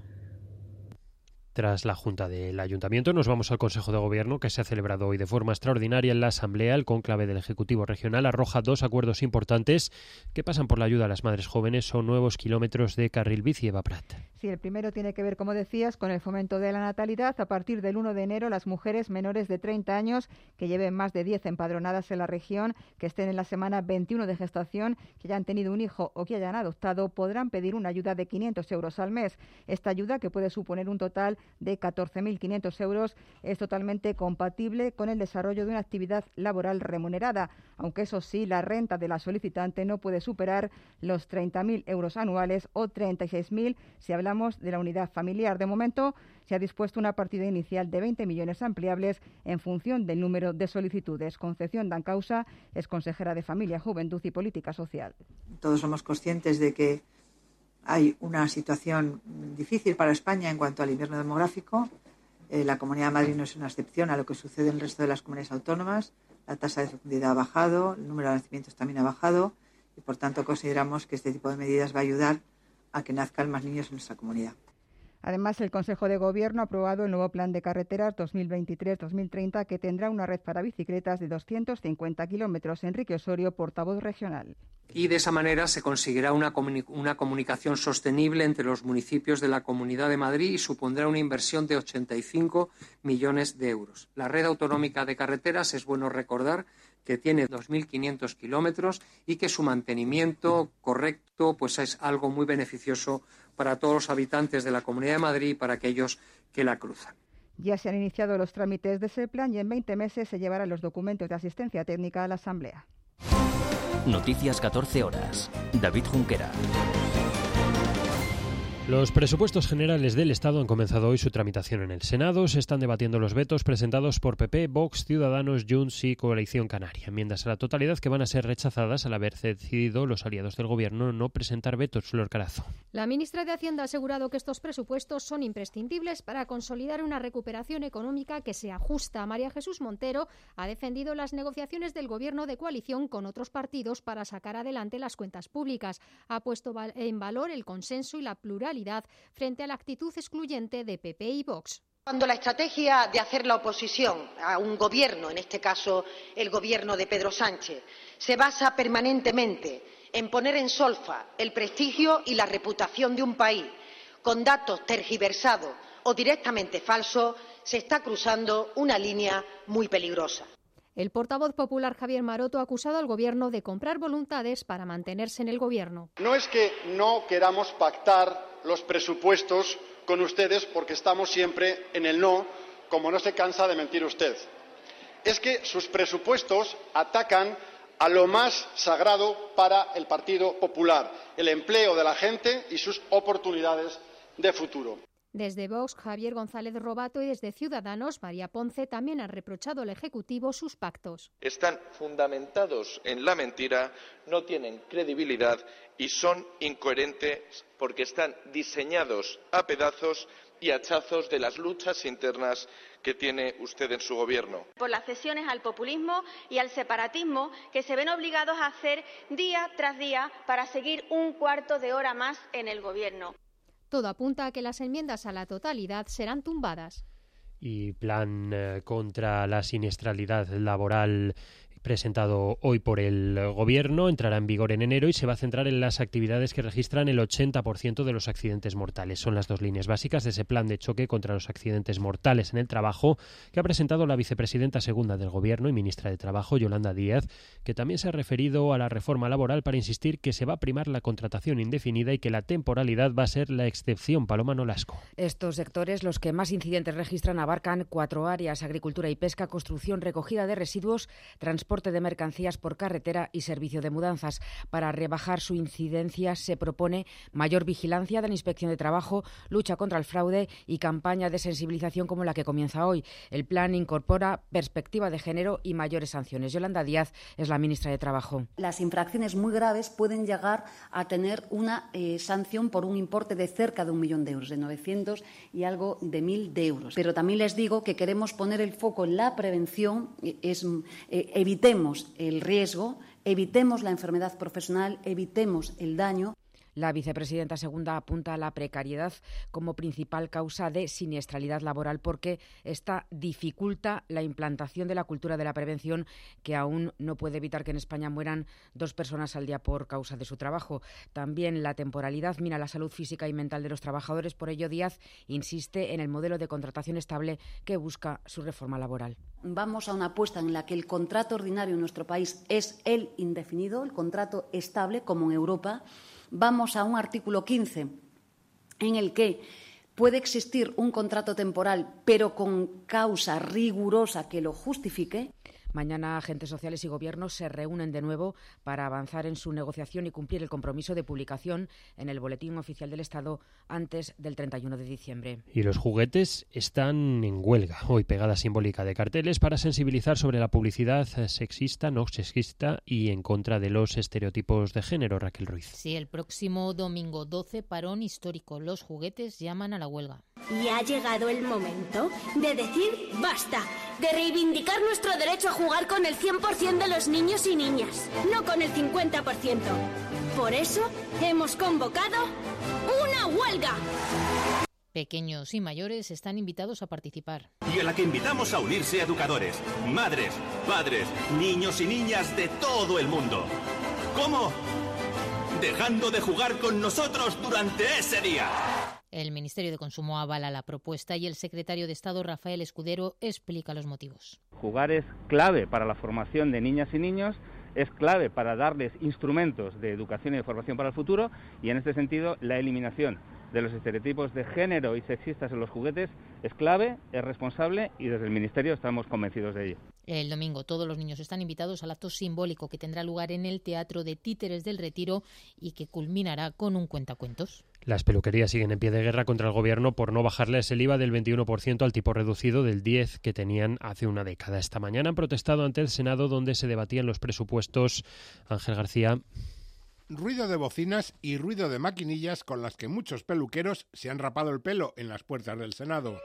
Tras la Junta del Ayuntamiento nos vamos al Consejo de Gobierno que se ha celebrado hoy de forma extraordinaria en la Asamblea. El cónclave del Ejecutivo Regional arroja dos acuerdos importantes que pasan por la ayuda a las madres jóvenes o nuevos kilómetros de carril bici. Eva Prat. Sí, el primero tiene que ver, como decías, con el fomento de la natalidad. A partir del uno de enero, las mujeres menores de treinta años que lleven más de diez empadronadas en la región, que estén en la semana veintiuno de gestación, que ya han tenido un hijo o que hayan adoptado, podrán pedir una ayuda de quinientos euros al mes. Esta ayuda, que puede suponer un total de catorce mil quinientos euros, es totalmente compatible con el desarrollo de una actividad laboral remunerada, aunque eso sí, la renta de la solicitante no puede superar los treinta mil euros anuales o treinta y seis mil si hablamos de la unidad familiar. De momento se ha dispuesto una partida inicial de veinte millones ampliables en función del número de solicitudes. Concepción Dancausa es consejera de Familia, Juventud y Política Social. Todos somos conscientes de que hay una situación difícil para España en cuanto al invierno demográfico. Eh, la Comunidad de Madrid no es una excepción a lo que sucede en el resto de las comunidades autónomas. La tasa de fecundidad ha bajado, el número de nacimientos también ha bajado y, por tanto, consideramos que este tipo de medidas va a ayudar a que nazcan más niños en nuestra comunidad. Además, el Consejo de Gobierno ha aprobado el nuevo Plan de Carreteras dos mil veintitrés dos mil treinta, que tendrá una red para bicicletas de doscientos cincuenta kilómetros. Enrique Osorio, portavoz regional. Y de esa manera se conseguirá una, comuni- una comunicación sostenible entre los municipios de la Comunidad de Madrid y supondrá una inversión de ochenta y cinco millones de euros. La red autonómica de carreteras, es bueno recordar que tiene dos mil quinientos kilómetros y que su mantenimiento correcto pues es algo muy beneficioso para todos los habitantes de la Comunidad de Madrid y para aquellos que la cruzan. Ya se han iniciado los trámites de ese plan y en veinte meses se llevarán los documentos de asistencia técnica a la Asamblea. Noticias catorce horas. David Junquera. Los presupuestos generales del Estado han comenzado hoy su tramitación en el Senado. Se están debatiendo los vetos presentados por P P, Vox, Ciudadanos, Junts y Coalición Canaria. Enmiendas a la totalidad que van a ser rechazadas al haber decidido los aliados del Gobierno no presentar vetos. Flor Carazo. La ministra de Hacienda ha asegurado que estos presupuestos son imprescindibles para consolidar una recuperación económica que se ajusta. María Jesús Montero ha defendido las negociaciones del Gobierno de coalición con otros partidos para sacar adelante las cuentas públicas. Ha puesto en valor el consenso y la pluralidad frente a la actitud excluyente de P P y Vox. Cuando la estrategia de hacer la oposición a un gobierno, en este caso el gobierno de Pedro Sánchez, se basa permanentemente en poner en solfa el prestigio y la reputación de un país con datos tergiversados o directamente falsos, se está cruzando una línea muy peligrosa. El portavoz popular Javier Maroto ha acusado al Gobierno de comprar voluntades para mantenerse en el Gobierno. No es que no queramos pactar los presupuestos con ustedes porque estamos siempre en el no, como no se cansa de mentir usted. Es que sus presupuestos atacan a lo más sagrado para el Partido Popular, el empleo de la gente y sus oportunidades de futuro. Desde Vox, Javier González Robato, y desde Ciudadanos, María Ponce, también han reprochado al Ejecutivo sus pactos. Están fundamentados en la mentira, no tienen credibilidad y son incoherentes porque están diseñados a pedazos y hachazos de las luchas internas que tiene usted en su gobierno. Por las cesiones al populismo y al separatismo que se ven obligados a hacer día tras día para seguir un cuarto de hora más en el gobierno. Todo apunta a que las enmiendas a la totalidad serán tumbadas. Y plan eh, contra la siniestralidad laboral presentado hoy por el Gobierno entrará en vigor en enero y se va a centrar en las actividades que registran el ochenta por ciento de los accidentes mortales. Son las dos líneas básicas de ese plan de choque contra los accidentes mortales en el trabajo que ha presentado la vicepresidenta segunda del Gobierno y ministra de Trabajo, Yolanda Díaz, que también se ha referido a la reforma laboral para insistir que se va a primar la contratación indefinida y que la temporalidad va a ser la excepción. Paloma Nolasco. Estos sectores, los que más incidentes registran, abarcan cuatro áreas: agricultura y pesca, construcción, recogida de residuos, transporte de mercancías por carretera y servicio de mudanzas. Para rebajar su incidencia se propone mayor vigilancia de la Inspección de Trabajo, lucha contra el fraude y campaña de sensibilización como la que comienza hoy. El plan incorpora perspectiva de género y mayores sanciones. Yolanda Díaz es la ministra de Trabajo. Las infracciones muy graves pueden llegar a tener una eh, sanción por un importe de cerca de un millón de euros, de novecientos y algo de mil de euros. Pero también les digo que queremos poner el foco en la prevención, es eh, evitar Evitemos el riesgo, evitemos la enfermedad profesional, evitemos el daño. La vicepresidenta segunda apunta a la precariedad como principal causa de siniestralidad laboral porque esta dificulta la implantación de la cultura de la prevención, que aún no puede evitar que en España mueran dos personas al día por causa de su trabajo. También la temporalidad mina la salud física y mental de los trabajadores. Por ello, Díaz insiste en el modelo de contratación estable que busca su reforma laboral. Vamos a una apuesta en la que el contrato ordinario en nuestro país es el indefinido, el contrato estable, como en Europa. Vamos a un artículo quince en el que puede existir un contrato temporal, pero con causa rigurosa que lo justifique. Mañana agentes sociales y gobiernos se reúnen de nuevo para avanzar en su negociación y cumplir el compromiso de publicación en el Boletín Oficial del Estado antes del treinta y uno de diciembre. Y los juguetes están en huelga. Hoy pegada simbólica de carteles para sensibilizar sobre la publicidad sexista, no sexista y en contra de los estereotipos de género. Raquel Ruiz. Sí, el próximo domingo doce, parón histórico. Los juguetes llaman a la huelga. Y ha llegado el momento de decir basta, de reivindicar nuestro derecho a jugar con el cien por ciento de los niños y niñas, no con el cincuenta por ciento. Por eso hemos convocado una huelga. Pequeños y mayores están invitados a participar. Y a la que invitamos a unirse educadores, madres, padres, niños y niñas de todo el mundo. ¿Cómo? Dejando de jugar con nosotros durante ese día. El Ministerio de Consumo avala la propuesta y el secretario de Estado, Rafael Escudero, explica los motivos. Jugar es clave para la formación de niñas y niños, es clave para darles instrumentos de educación y de formación para el futuro, y en este sentido la eliminación de los estereotipos de género y sexistas en los juguetes es clave, es responsable y desde el Ministerio estamos convencidos de ello. El domingo todos los niños están invitados al acto simbólico que tendrá lugar en el Teatro de Títeres del Retiro y que culminará con un cuentacuentos. Las peluquerías siguen en pie de guerra contra el Gobierno por no bajarles el I V A del veintiuno por ciento al tipo reducido del diez por ciento que tenían hace una década. Esta mañana han protestado ante el Senado, donde se debatían los presupuestos. Ángel García. Ruido de bocinas y ruido de maquinillas con las que muchos peluqueros se han rapado el pelo en las puertas del Senado.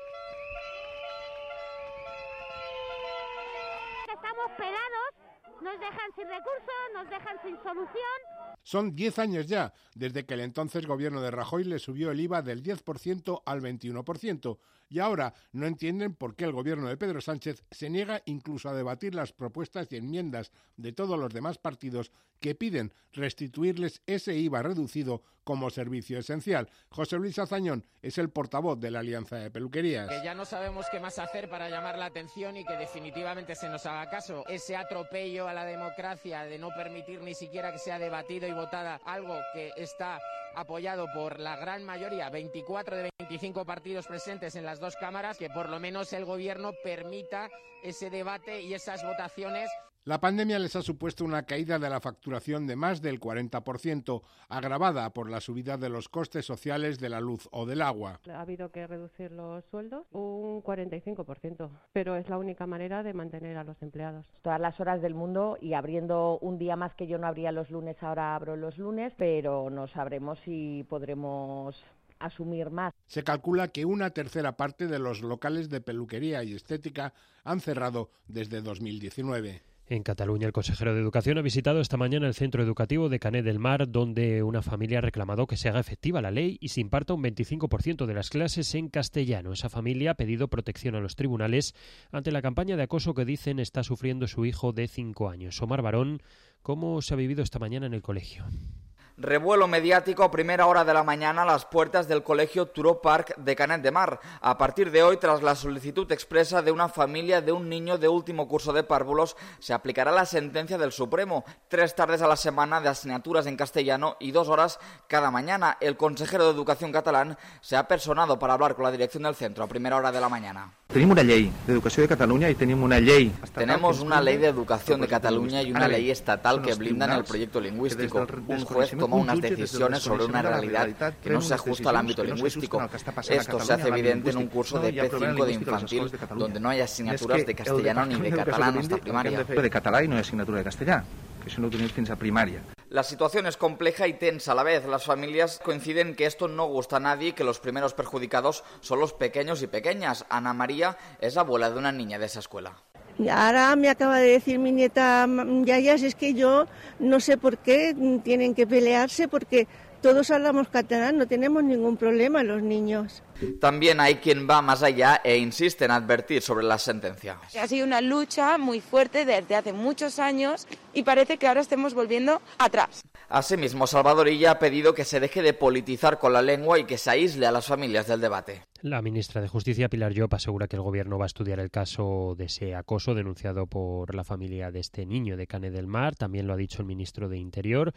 Estamos pelados, nos dejan sin recursos, nos dejan sin solución. Son diez años ya desde que el entonces gobierno de Rajoy le subió el I V A del diez por ciento al veintiuno por ciento y ahora no entienden por qué el gobierno de Pedro Sánchez se niega incluso a debatir las propuestas y enmiendas de todos los demás partidos que piden restituirles ese I V A reducido como servicio esencial. José Luis Azañón es el portavoz de la Alianza de Peluquerías. Que ya no sabemos qué más hacer para llamar la atención y que definitivamente se nos haga caso. Ese atropello a la democracia de no permitir ni siquiera que sea debatido y votada algo que está apoyado por la gran mayoría, veinticuatro de veinticinco partidos presentes en las dos cámaras, que por lo menos el gobierno permita ese debate y esas votaciones. La pandemia les ha supuesto una caída de la facturación de más del cuarenta por ciento, agravada por la subida de los costes sociales de la luz o del agua. Ha habido que reducir los sueldos un cuarenta y cinco por ciento, pero es la única manera de mantener a los empleados. Todas las horas del mundo y abriendo un día más que yo no abría los lunes, ahora abro los lunes, pero no sabremos si podremos asumir más. Se calcula que una tercera parte de los locales de peluquería y estética han cerrado desde dos mil diecinueve. En Cataluña, el consejero de Educación ha visitado esta mañana el centro educativo de Canet del Mar, donde una familia ha reclamado que se haga efectiva la ley y se imparta un veinticinco por ciento de las clases en castellano. Esa familia ha pedido protección a los tribunales ante la campaña de acoso que dicen está sufriendo su hijo de cinco años. Omar Barón, ¿cómo se ha vivido esta mañana en el colegio? Revuelo mediático a primera hora de la mañana a las puertas del colegio Turó Park de Canet de Mar. A partir de hoy, tras la solicitud expresa de una familia de un niño de último curso de párvulos, se aplicará la sentencia del Supremo. Tres tardes a la semana de asignaturas en castellano y dos horas cada mañana. El consejero de Educación catalán se ha personado para hablar con la dirección del centro a primera hora de la mañana. Tenim una llei d'educació de Catalunya y tenim una llei estatal. Tenemos una ley de educación de Cataluña y una ley estatal que blindan el proyecto lingüístico. Un juez toma unas decisiones sobre una realidad que no se ajusta al ámbito lingüístico. Esto se hace evidente en un curso de P cinco de infantil donde no hay asignaturas de castellano ni de catalán hasta primaria. De català i no hi ha assignatura de castellà, que això no ho tenim fins a primària. La situación es compleja y tensa a la vez. Las familias coinciden que esto no gusta a nadie y que los primeros perjudicados son los pequeños y pequeñas. Ana María es abuela de una niña de esa escuela. Ahora me acaba de decir mi nieta, Yayas, es que yo no sé por qué tienen que pelearse porque todos hablamos catalán, no tenemos ningún problema los niños. También hay quien va más allá e insiste en advertir sobre la sentencia. Ha sido una lucha muy fuerte desde hace muchos años y parece que ahora estemos volviendo atrás. Asimismo, Salvador Illa ha pedido que se deje de politizar con la lengua y que se aísle a las familias del debate. La ministra de Justicia, Pilar Llop, asegura que el Gobierno va a estudiar el caso de ese acoso denunciado por la familia de este niño de Canet del Mar. También lo ha dicho el ministro de Interior.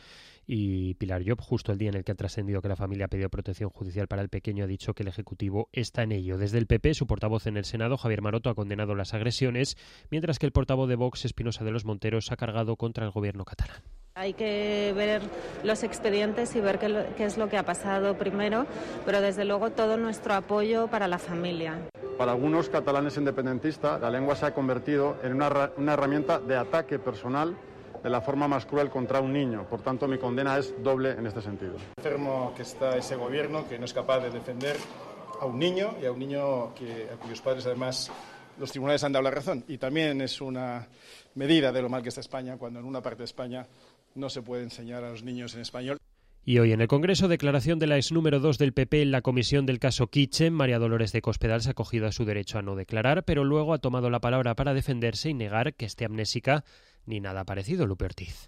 Y Pilar Llop, justo el día en el que ha trascendido que la familia ha pedido protección judicial para el pequeño, ha dicho que el Ejecutivo está en ello. Desde el P P, su portavoz en el Senado, Javier Maroto, ha condenado las agresiones, mientras que el portavoz de Vox, Espinosa de los Monteros, ha cargado contra el Gobierno catalán. Hay que ver los expedientes y ver qué, lo, qué es lo que ha pasado primero, pero desde luego todo nuestro apoyo para la familia. Para algunos catalanes independentistas, la lengua se ha convertido en una, una herramienta de ataque personal de la forma más cruel contra un niño. Por tanto, mi condena es doble en este sentido. Enfermo que está ese gobierno que no es capaz de defender a un niño y a un niño que, a cuyos padres además los tribunales han dado la razón. Y también es una medida de lo mal que está España cuando en una parte de España no se puede enseñar a los niños en español. Y hoy en el Congreso, declaración de la ex número dos del P P en la comisión del caso Kitchen. María Dolores de Cospedal se ha acogido a su derecho a no declarar, pero luego ha tomado la palabra para defenderse y negar que esté amnésica ni nada parecido. Lupe Ortiz.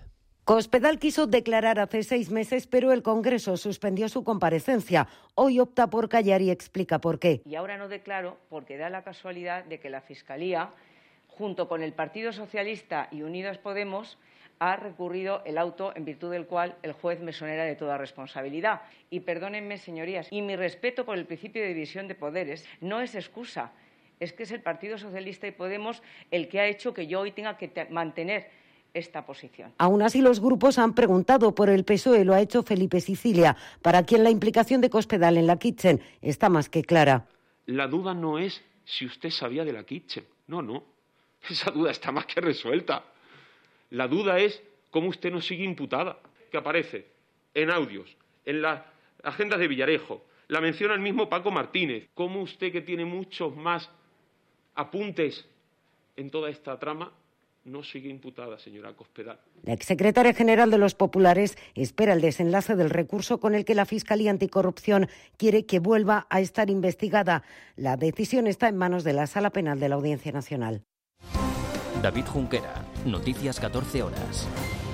Cospedal quiso declarar hace seis meses, pero el Congreso suspendió su comparecencia. Hoy opta por callar y explica por qué. Y ahora no declaro porque da la casualidad de que la Fiscalía, junto con el Partido Socialista y Unidas Podemos, ha recurrido el auto en virtud del cual el juez me exonera de toda responsabilidad. Y perdónenme, señorías, y mi respeto por el principio de división de poderes no es excusa, es que es el Partido Socialista y Podemos el que ha hecho que yo hoy tenga que mantener esta posición. Aún así, los grupos han preguntado por el P S O E, lo ha hecho Felipe Sicilia, para quien la implicación de Cospedal en la Kitchen está más que clara. La duda no es si usted sabía de la Kitchen, no, no, esa duda está más que resuelta. La duda es cómo usted no sigue imputada, que aparece en audios, en las agendas de Villarejo, la menciona el mismo Paco Martínez, cómo usted, que tiene muchos más apuntes en toda esta trama, no sigue imputada, señora Cospedal. La exsecretaria general de los Populares espera el desenlace del recurso con el que la Fiscalía Anticorrupción quiere que vuelva a estar investigada. La decisión está en manos de la Sala Penal de la Audiencia Nacional. David Junquera, Noticias catorce horas.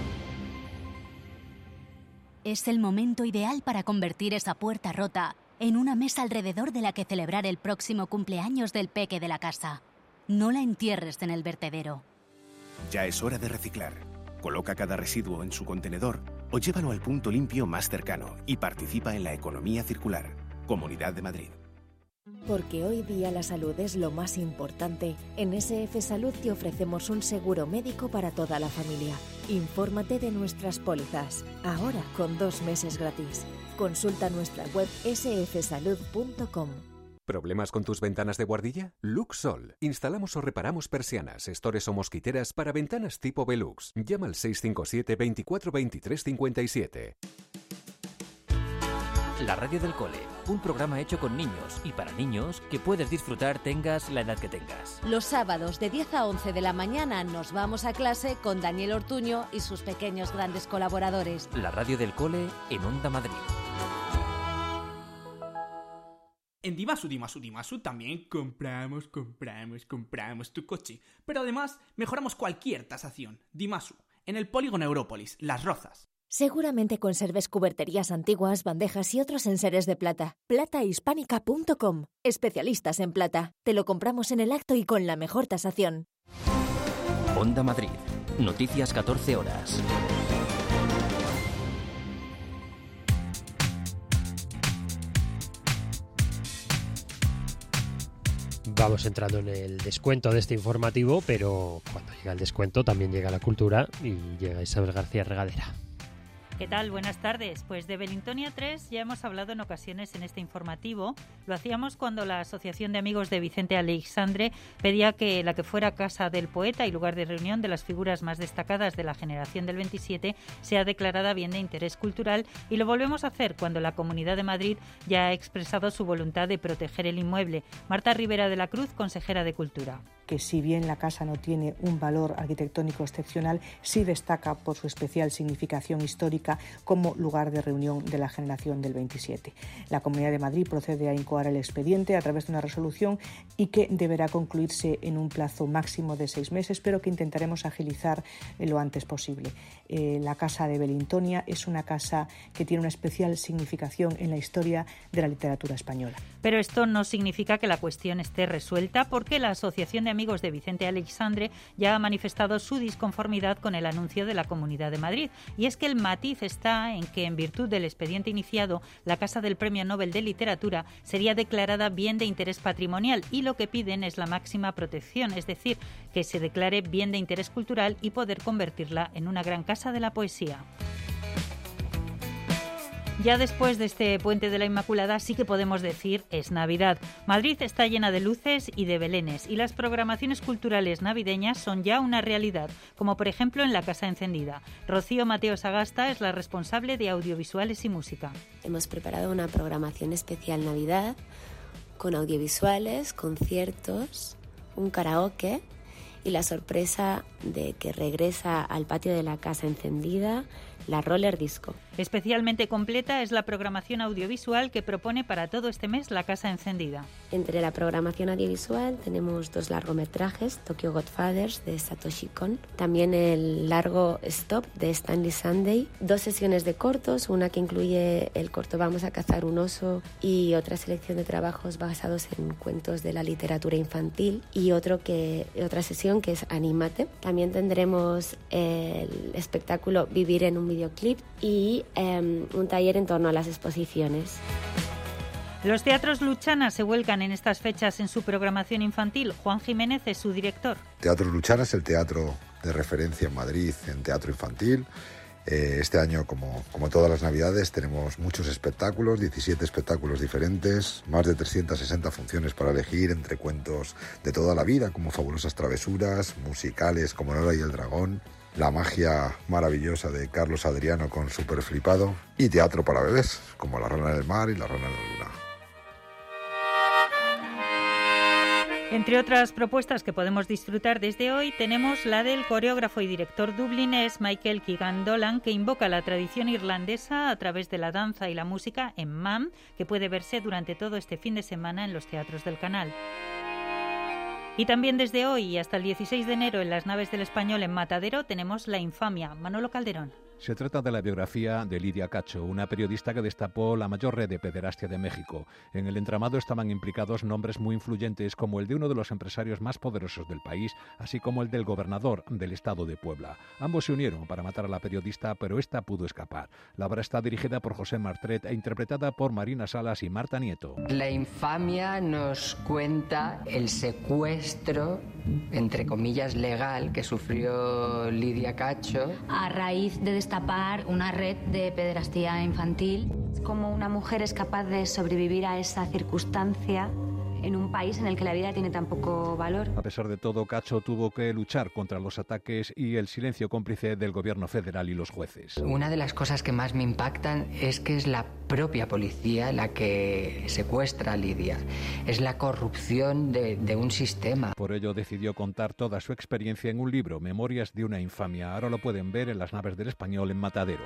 Es el momento ideal para convertir esa puerta rota en una mesa alrededor de la que celebrar el próximo cumpleaños del peque de la casa. No la entierres en el vertedero. Ya es hora de reciclar. Coloca cada residuo en su contenedor o llévalo al punto limpio más cercano y participa en la economía circular. Comunidad de Madrid. Porque hoy día la salud es lo más importante, en S F Salud te ofrecemos un seguro médico para toda la familia. Infórmate de nuestras pólizas, ahora con dos meses gratis. Consulta nuestra web ese efe salud punto com. ¿Problemas con tus ventanas de buhardilla? Luxol. Instalamos o reparamos persianas, estores o mosquiteras para ventanas tipo Velux. Llama al seis cinco siete, veinticuatro, veintitrés, cincuenta y siete. La radio del cole, un programa hecho con niños y para niños que puedes disfrutar tengas la edad que tengas. Los sábados de diez a once de la mañana nos vamos a clase con Daniel Ortuño y sus pequeños grandes colaboradores. La radio del cole en Onda Madrid. En Dimasu, Dimasu, Dimasu también compramos, compramos, compramos tu coche. Pero además mejoramos cualquier tasación. Dimasu, en el polígono Európolis, Las Rozas. Seguramente conserves cuberterías antiguas, bandejas y otros enseres de plata. plata hispánica punto com. Especialistas en plata. Te lo compramos en el acto y con la mejor tasación. Onda Madrid. Noticias catorce horas. Vamos entrando en el descuento de este informativo, pero cuando llega el descuento también llega la cultura y llega Isabel García Regadera. ¿Qué tal? Buenas tardes. Pues de Belintonia tres ya hemos hablado en ocasiones en este informativo. Lo hacíamos cuando la Asociación de Amigos de Vicente Aleixandre pedía que la que fuera casa del poeta y lugar de reunión de las figuras más destacadas de la generación del veintisiete sea declarada bien de interés cultural, y lo volvemos a hacer cuando la Comunidad de Madrid ya ha expresado su voluntad de proteger el inmueble. Marta Rivera de la Cruz, consejera de Cultura. Que si bien la casa no tiene un valor arquitectónico excepcional, sí destaca por su especial significación histórica como lugar de reunión de la generación del veintisiete. La Comunidad de Madrid procede a incoar el expediente a través de una resolución y que deberá concluirse en un plazo máximo de seis meses, pero que intentaremos agilizar lo antes posible. Eh, la Casa de Belintonia es una casa que tiene una especial significación en la historia de la literatura española. Pero esto no significa que la cuestión esté resuelta, porque la Asociación de Amigos de Vicente Aleixandre ya ha manifestado su disconformidad con el anuncio de la Comunidad de Madrid. Y es que el matiz está en que, en virtud del expediente iniciado, la Casa del Premio Nobel de Literatura sería declarada bien de interés patrimonial, y lo que piden es la máxima protección, es decir, que se declare bien de interés cultural y poder convertirla en una gran casa de la poesía. Ya después de este Puente de la Inmaculada sí que podemos decir es Navidad. Madrid está llena de luces y de belenes, y las programaciones culturales navideñas son ya una realidad, como por ejemplo en la Casa Encendida. Rocío Mateo Sagasta es la responsable de audiovisuales y música. Hemos preparado una programación especial Navidad con audiovisuales, conciertos, un karaoke y la sorpresa de que regresa al patio de la Casa Encendida la roller disco. Especialmente completa es la programación audiovisual que propone para todo este mes la Casa Encendida. Entre la programación audiovisual tenemos dos largometrajes, Tokyo Godfathers de Satoshi Kon, también el largo Stop de Stanley Sunday, dos sesiones de cortos, una que incluye el corto Vamos a cazar un oso y otra selección de trabajos basados en cuentos de la literatura infantil y otro que, otra sesión que es Anímate. También tendremos el espectáculo Vivir en un videoclip y eh, un taller en torno a las exposiciones. Los teatros Luchana se vuelcan en estas fechas en su programación infantil. Juan Jiménez es su director. Teatro Luchana es el teatro de referencia en Madrid en teatro infantil. Eh, este año, como, como todas las Navidades, tenemos muchos espectáculos, diecisiete espectáculos diferentes, más de trescientas sesenta funciones para elegir, entre cuentos de toda la vida, como Fabulosas Travesuras, musicales como Nora y el Dragón, la magia maravillosa de Carlos Adriano con Super Flipado, y teatro para bebés, como La Rana del Mar y La Rana de la Luna. Entre otras propuestas que podemos disfrutar desde hoy, tenemos la del coreógrafo y director dublinés Michael Keegan Dolan, que invoca la tradición irlandesa a través de la danza y la música en Mam, que puede verse durante todo este fin de semana en los teatros del canal. Y también desde hoy y hasta el dieciséis de enero en las naves del Español en Matadero tenemos La Infamia. Manolo Calderón. Se trata de la biografía de Lidia Cacho, una periodista que destapó la mayor red de pederastia de México. En el entramado estaban implicados nombres muy influyentes como el de uno de los empresarios más poderosos del país, así como el del gobernador del estado de Puebla. Ambos se unieron para matar a la periodista, pero esta pudo escapar. La obra está dirigida por José Martret e interpretada por Marina Salas y Marta Nieto. La Infamia nos cuenta el secuestro, entre comillas, legal que sufrió Lidia Cacho a raíz de destapar una red de pederastía infantil. Cómo una mujer es capaz de sobrevivir a esa circunstancia en un país en el que la vida tiene tan poco valor. A pesar de todo, Cacho tuvo que luchar contra los ataques y el silencio cómplice del gobierno federal y los jueces. Una de las cosas que más me impactan es que es la propia policía la que secuestra a Lidia. Es la corrupción de, de un sistema. Por ello decidió contar toda su experiencia en un libro, Memorias de una infamia. Ahora lo pueden ver en las naves del Español en Matadero.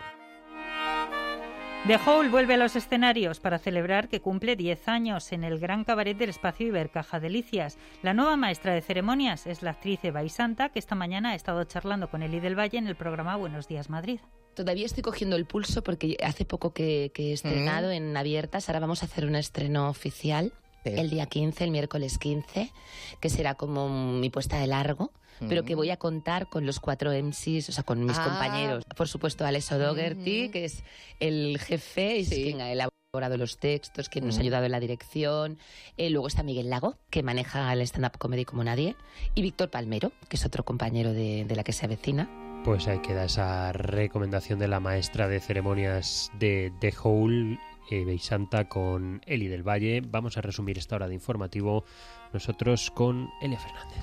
The Hole vuelve a los escenarios para celebrar que cumple diez años en el Gran Cabaret del Espacio Ibercaja Delicias. La nueva maestra de ceremonias es la actriz Eva Isanta, que esta mañana ha estado charlando con Eli del Valle en el programa Buenos Días Madrid. Todavía estoy cogiendo el pulso porque hace poco que, que he estrenado mm. en Abiertas. Ahora vamos a hacer un estreno oficial sí. el día quince, el miércoles quince, que será como mi puesta de largo. Pero que voy a contar con los cuatro M Cs, o sea, con mis ah. compañeros. Por supuesto, Alex O'Doherty, uh-huh. que es el jefe, es sí. quien ha elaborado los textos, quien uh-huh. nos ha ayudado en la dirección. Eh, luego está Miguel Lago, que maneja el stand-up comedy como nadie. Y Víctor Palmero, que es otro compañero de, de La que se avecina. Pues ahí queda esa recomendación de la maestra de ceremonias de The Hole, Eva Isanta, con Eli del Valle. Vamos a resumir esta hora de informativo nosotros con Elia Fernández.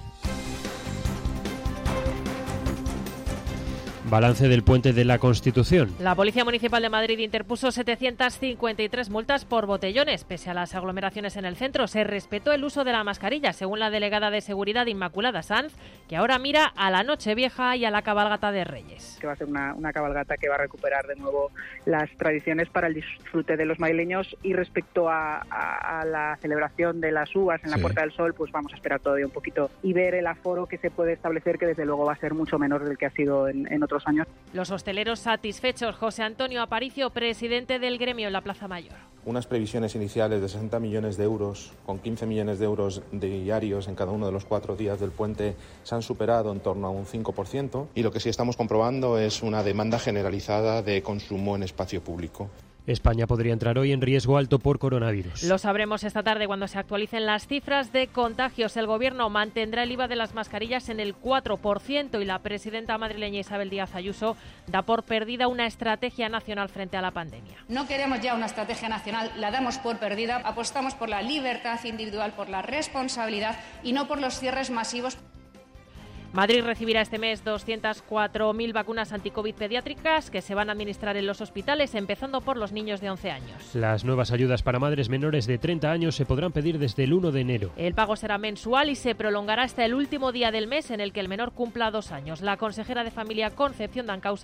Balance del puente de la Constitución. La Policía Municipal de Madrid interpuso setecientas cincuenta y tres multas por botellones. Pese a las aglomeraciones en el centro, se respetó el uso de la mascarilla, según la delegada de Seguridad Inmaculada Sanz, que ahora mira a la Nochevieja y a la cabalgata de Reyes. Que va a ser una, una cabalgata que va a recuperar de nuevo las tradiciones para el disfrute de los madrileños, y respecto a, a, a la celebración de las uvas en sí. la Puerta del Sol, pues vamos a esperar todavía un poquito y ver el aforo que se puede establecer, que desde luego va a ser mucho menor del que ha sido en, en otros años. Los hosteleros satisfechos. José Antonio Aparicio, presidente del gremio en la Plaza Mayor. Unas previsiones iniciales de sesenta millones de euros, con quince millones de euros diarios en cada uno de los cuatro días del puente, se han superado en torno a un cinco por ciento, y lo que sí estamos comprobando es una demanda generalizada de consumo en espacio público. España podría entrar hoy en riesgo alto por coronavirus. Lo sabremos esta tarde cuando se actualicen las cifras de contagios. El Gobierno mantendrá el I V A de las mascarillas en el cuatro por ciento y la presidenta madrileña Isabel Díaz Ayuso da por perdida una estrategia nacional frente a la pandemia. No queremos ya una estrategia nacional, la damos por perdida. Apostamos por la libertad individual, por la responsabilidad y no por los cierres masivos. Madrid recibirá este mes doscientas cuatro mil vacunas anticovid pediátricas que se van a administrar en los hospitales, empezando por los niños de once años. Las nuevas ayudas para madres menores de treinta años se podrán pedir desde el uno de enero. El pago será mensual y se prolongará hasta el último día del mes en el que el menor cumpla dos años. La consejera de Familia, Concepción Dancausa,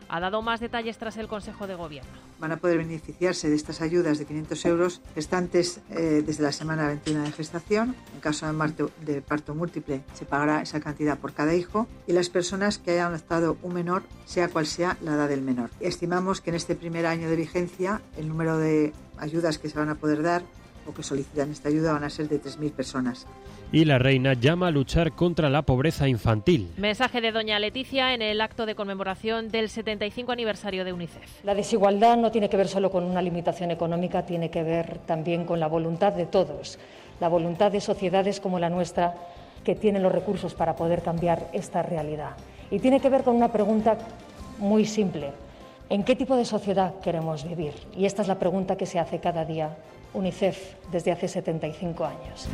ha dado más detalles tras el Consejo de Gobierno. Van a poder beneficiarse de estas ayudas de quinientos euros gestantes eh, desde la semana veintiuno de gestación. En caso de, marto, de parto múltiple se pagará esa cantidad por cada hijo, y las personas que hayan adoptado un menor, sea cual sea la edad del menor. Estimamos que en este primer año de vigencia el número de ayudas que se van a poder dar o que solicitan esta ayuda van a ser de tres mil personas. Y la reina llama a luchar contra la pobreza infantil. Mensaje de doña Leticia en el acto de conmemoración del setenta y cinco aniversario de UNICEF. La desigualdad no tiene que ver solo con una limitación económica, tiene que ver también con la voluntad de todos, la voluntad de sociedades como la nuestra, que tienen los recursos para poder cambiar esta realidad. Y tiene que ver con una pregunta muy simple: ¿en qué tipo de sociedad queremos vivir? Y esta es la pregunta que se hace cada día UNICEF desde hace setenta y cinco años.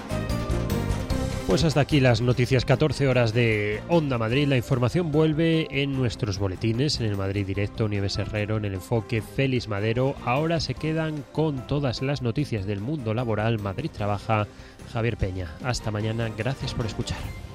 Pues hasta aquí las noticias, catorce horas de Onda Madrid. La información vuelve en nuestros boletines, en el Madrid Directo, Nieves Herrero, en el Enfoque, Félix Madero. Ahora se quedan con todas las noticias del mundo laboral. Madrid Trabaja, Javier Peña. Hasta mañana, gracias por escuchar.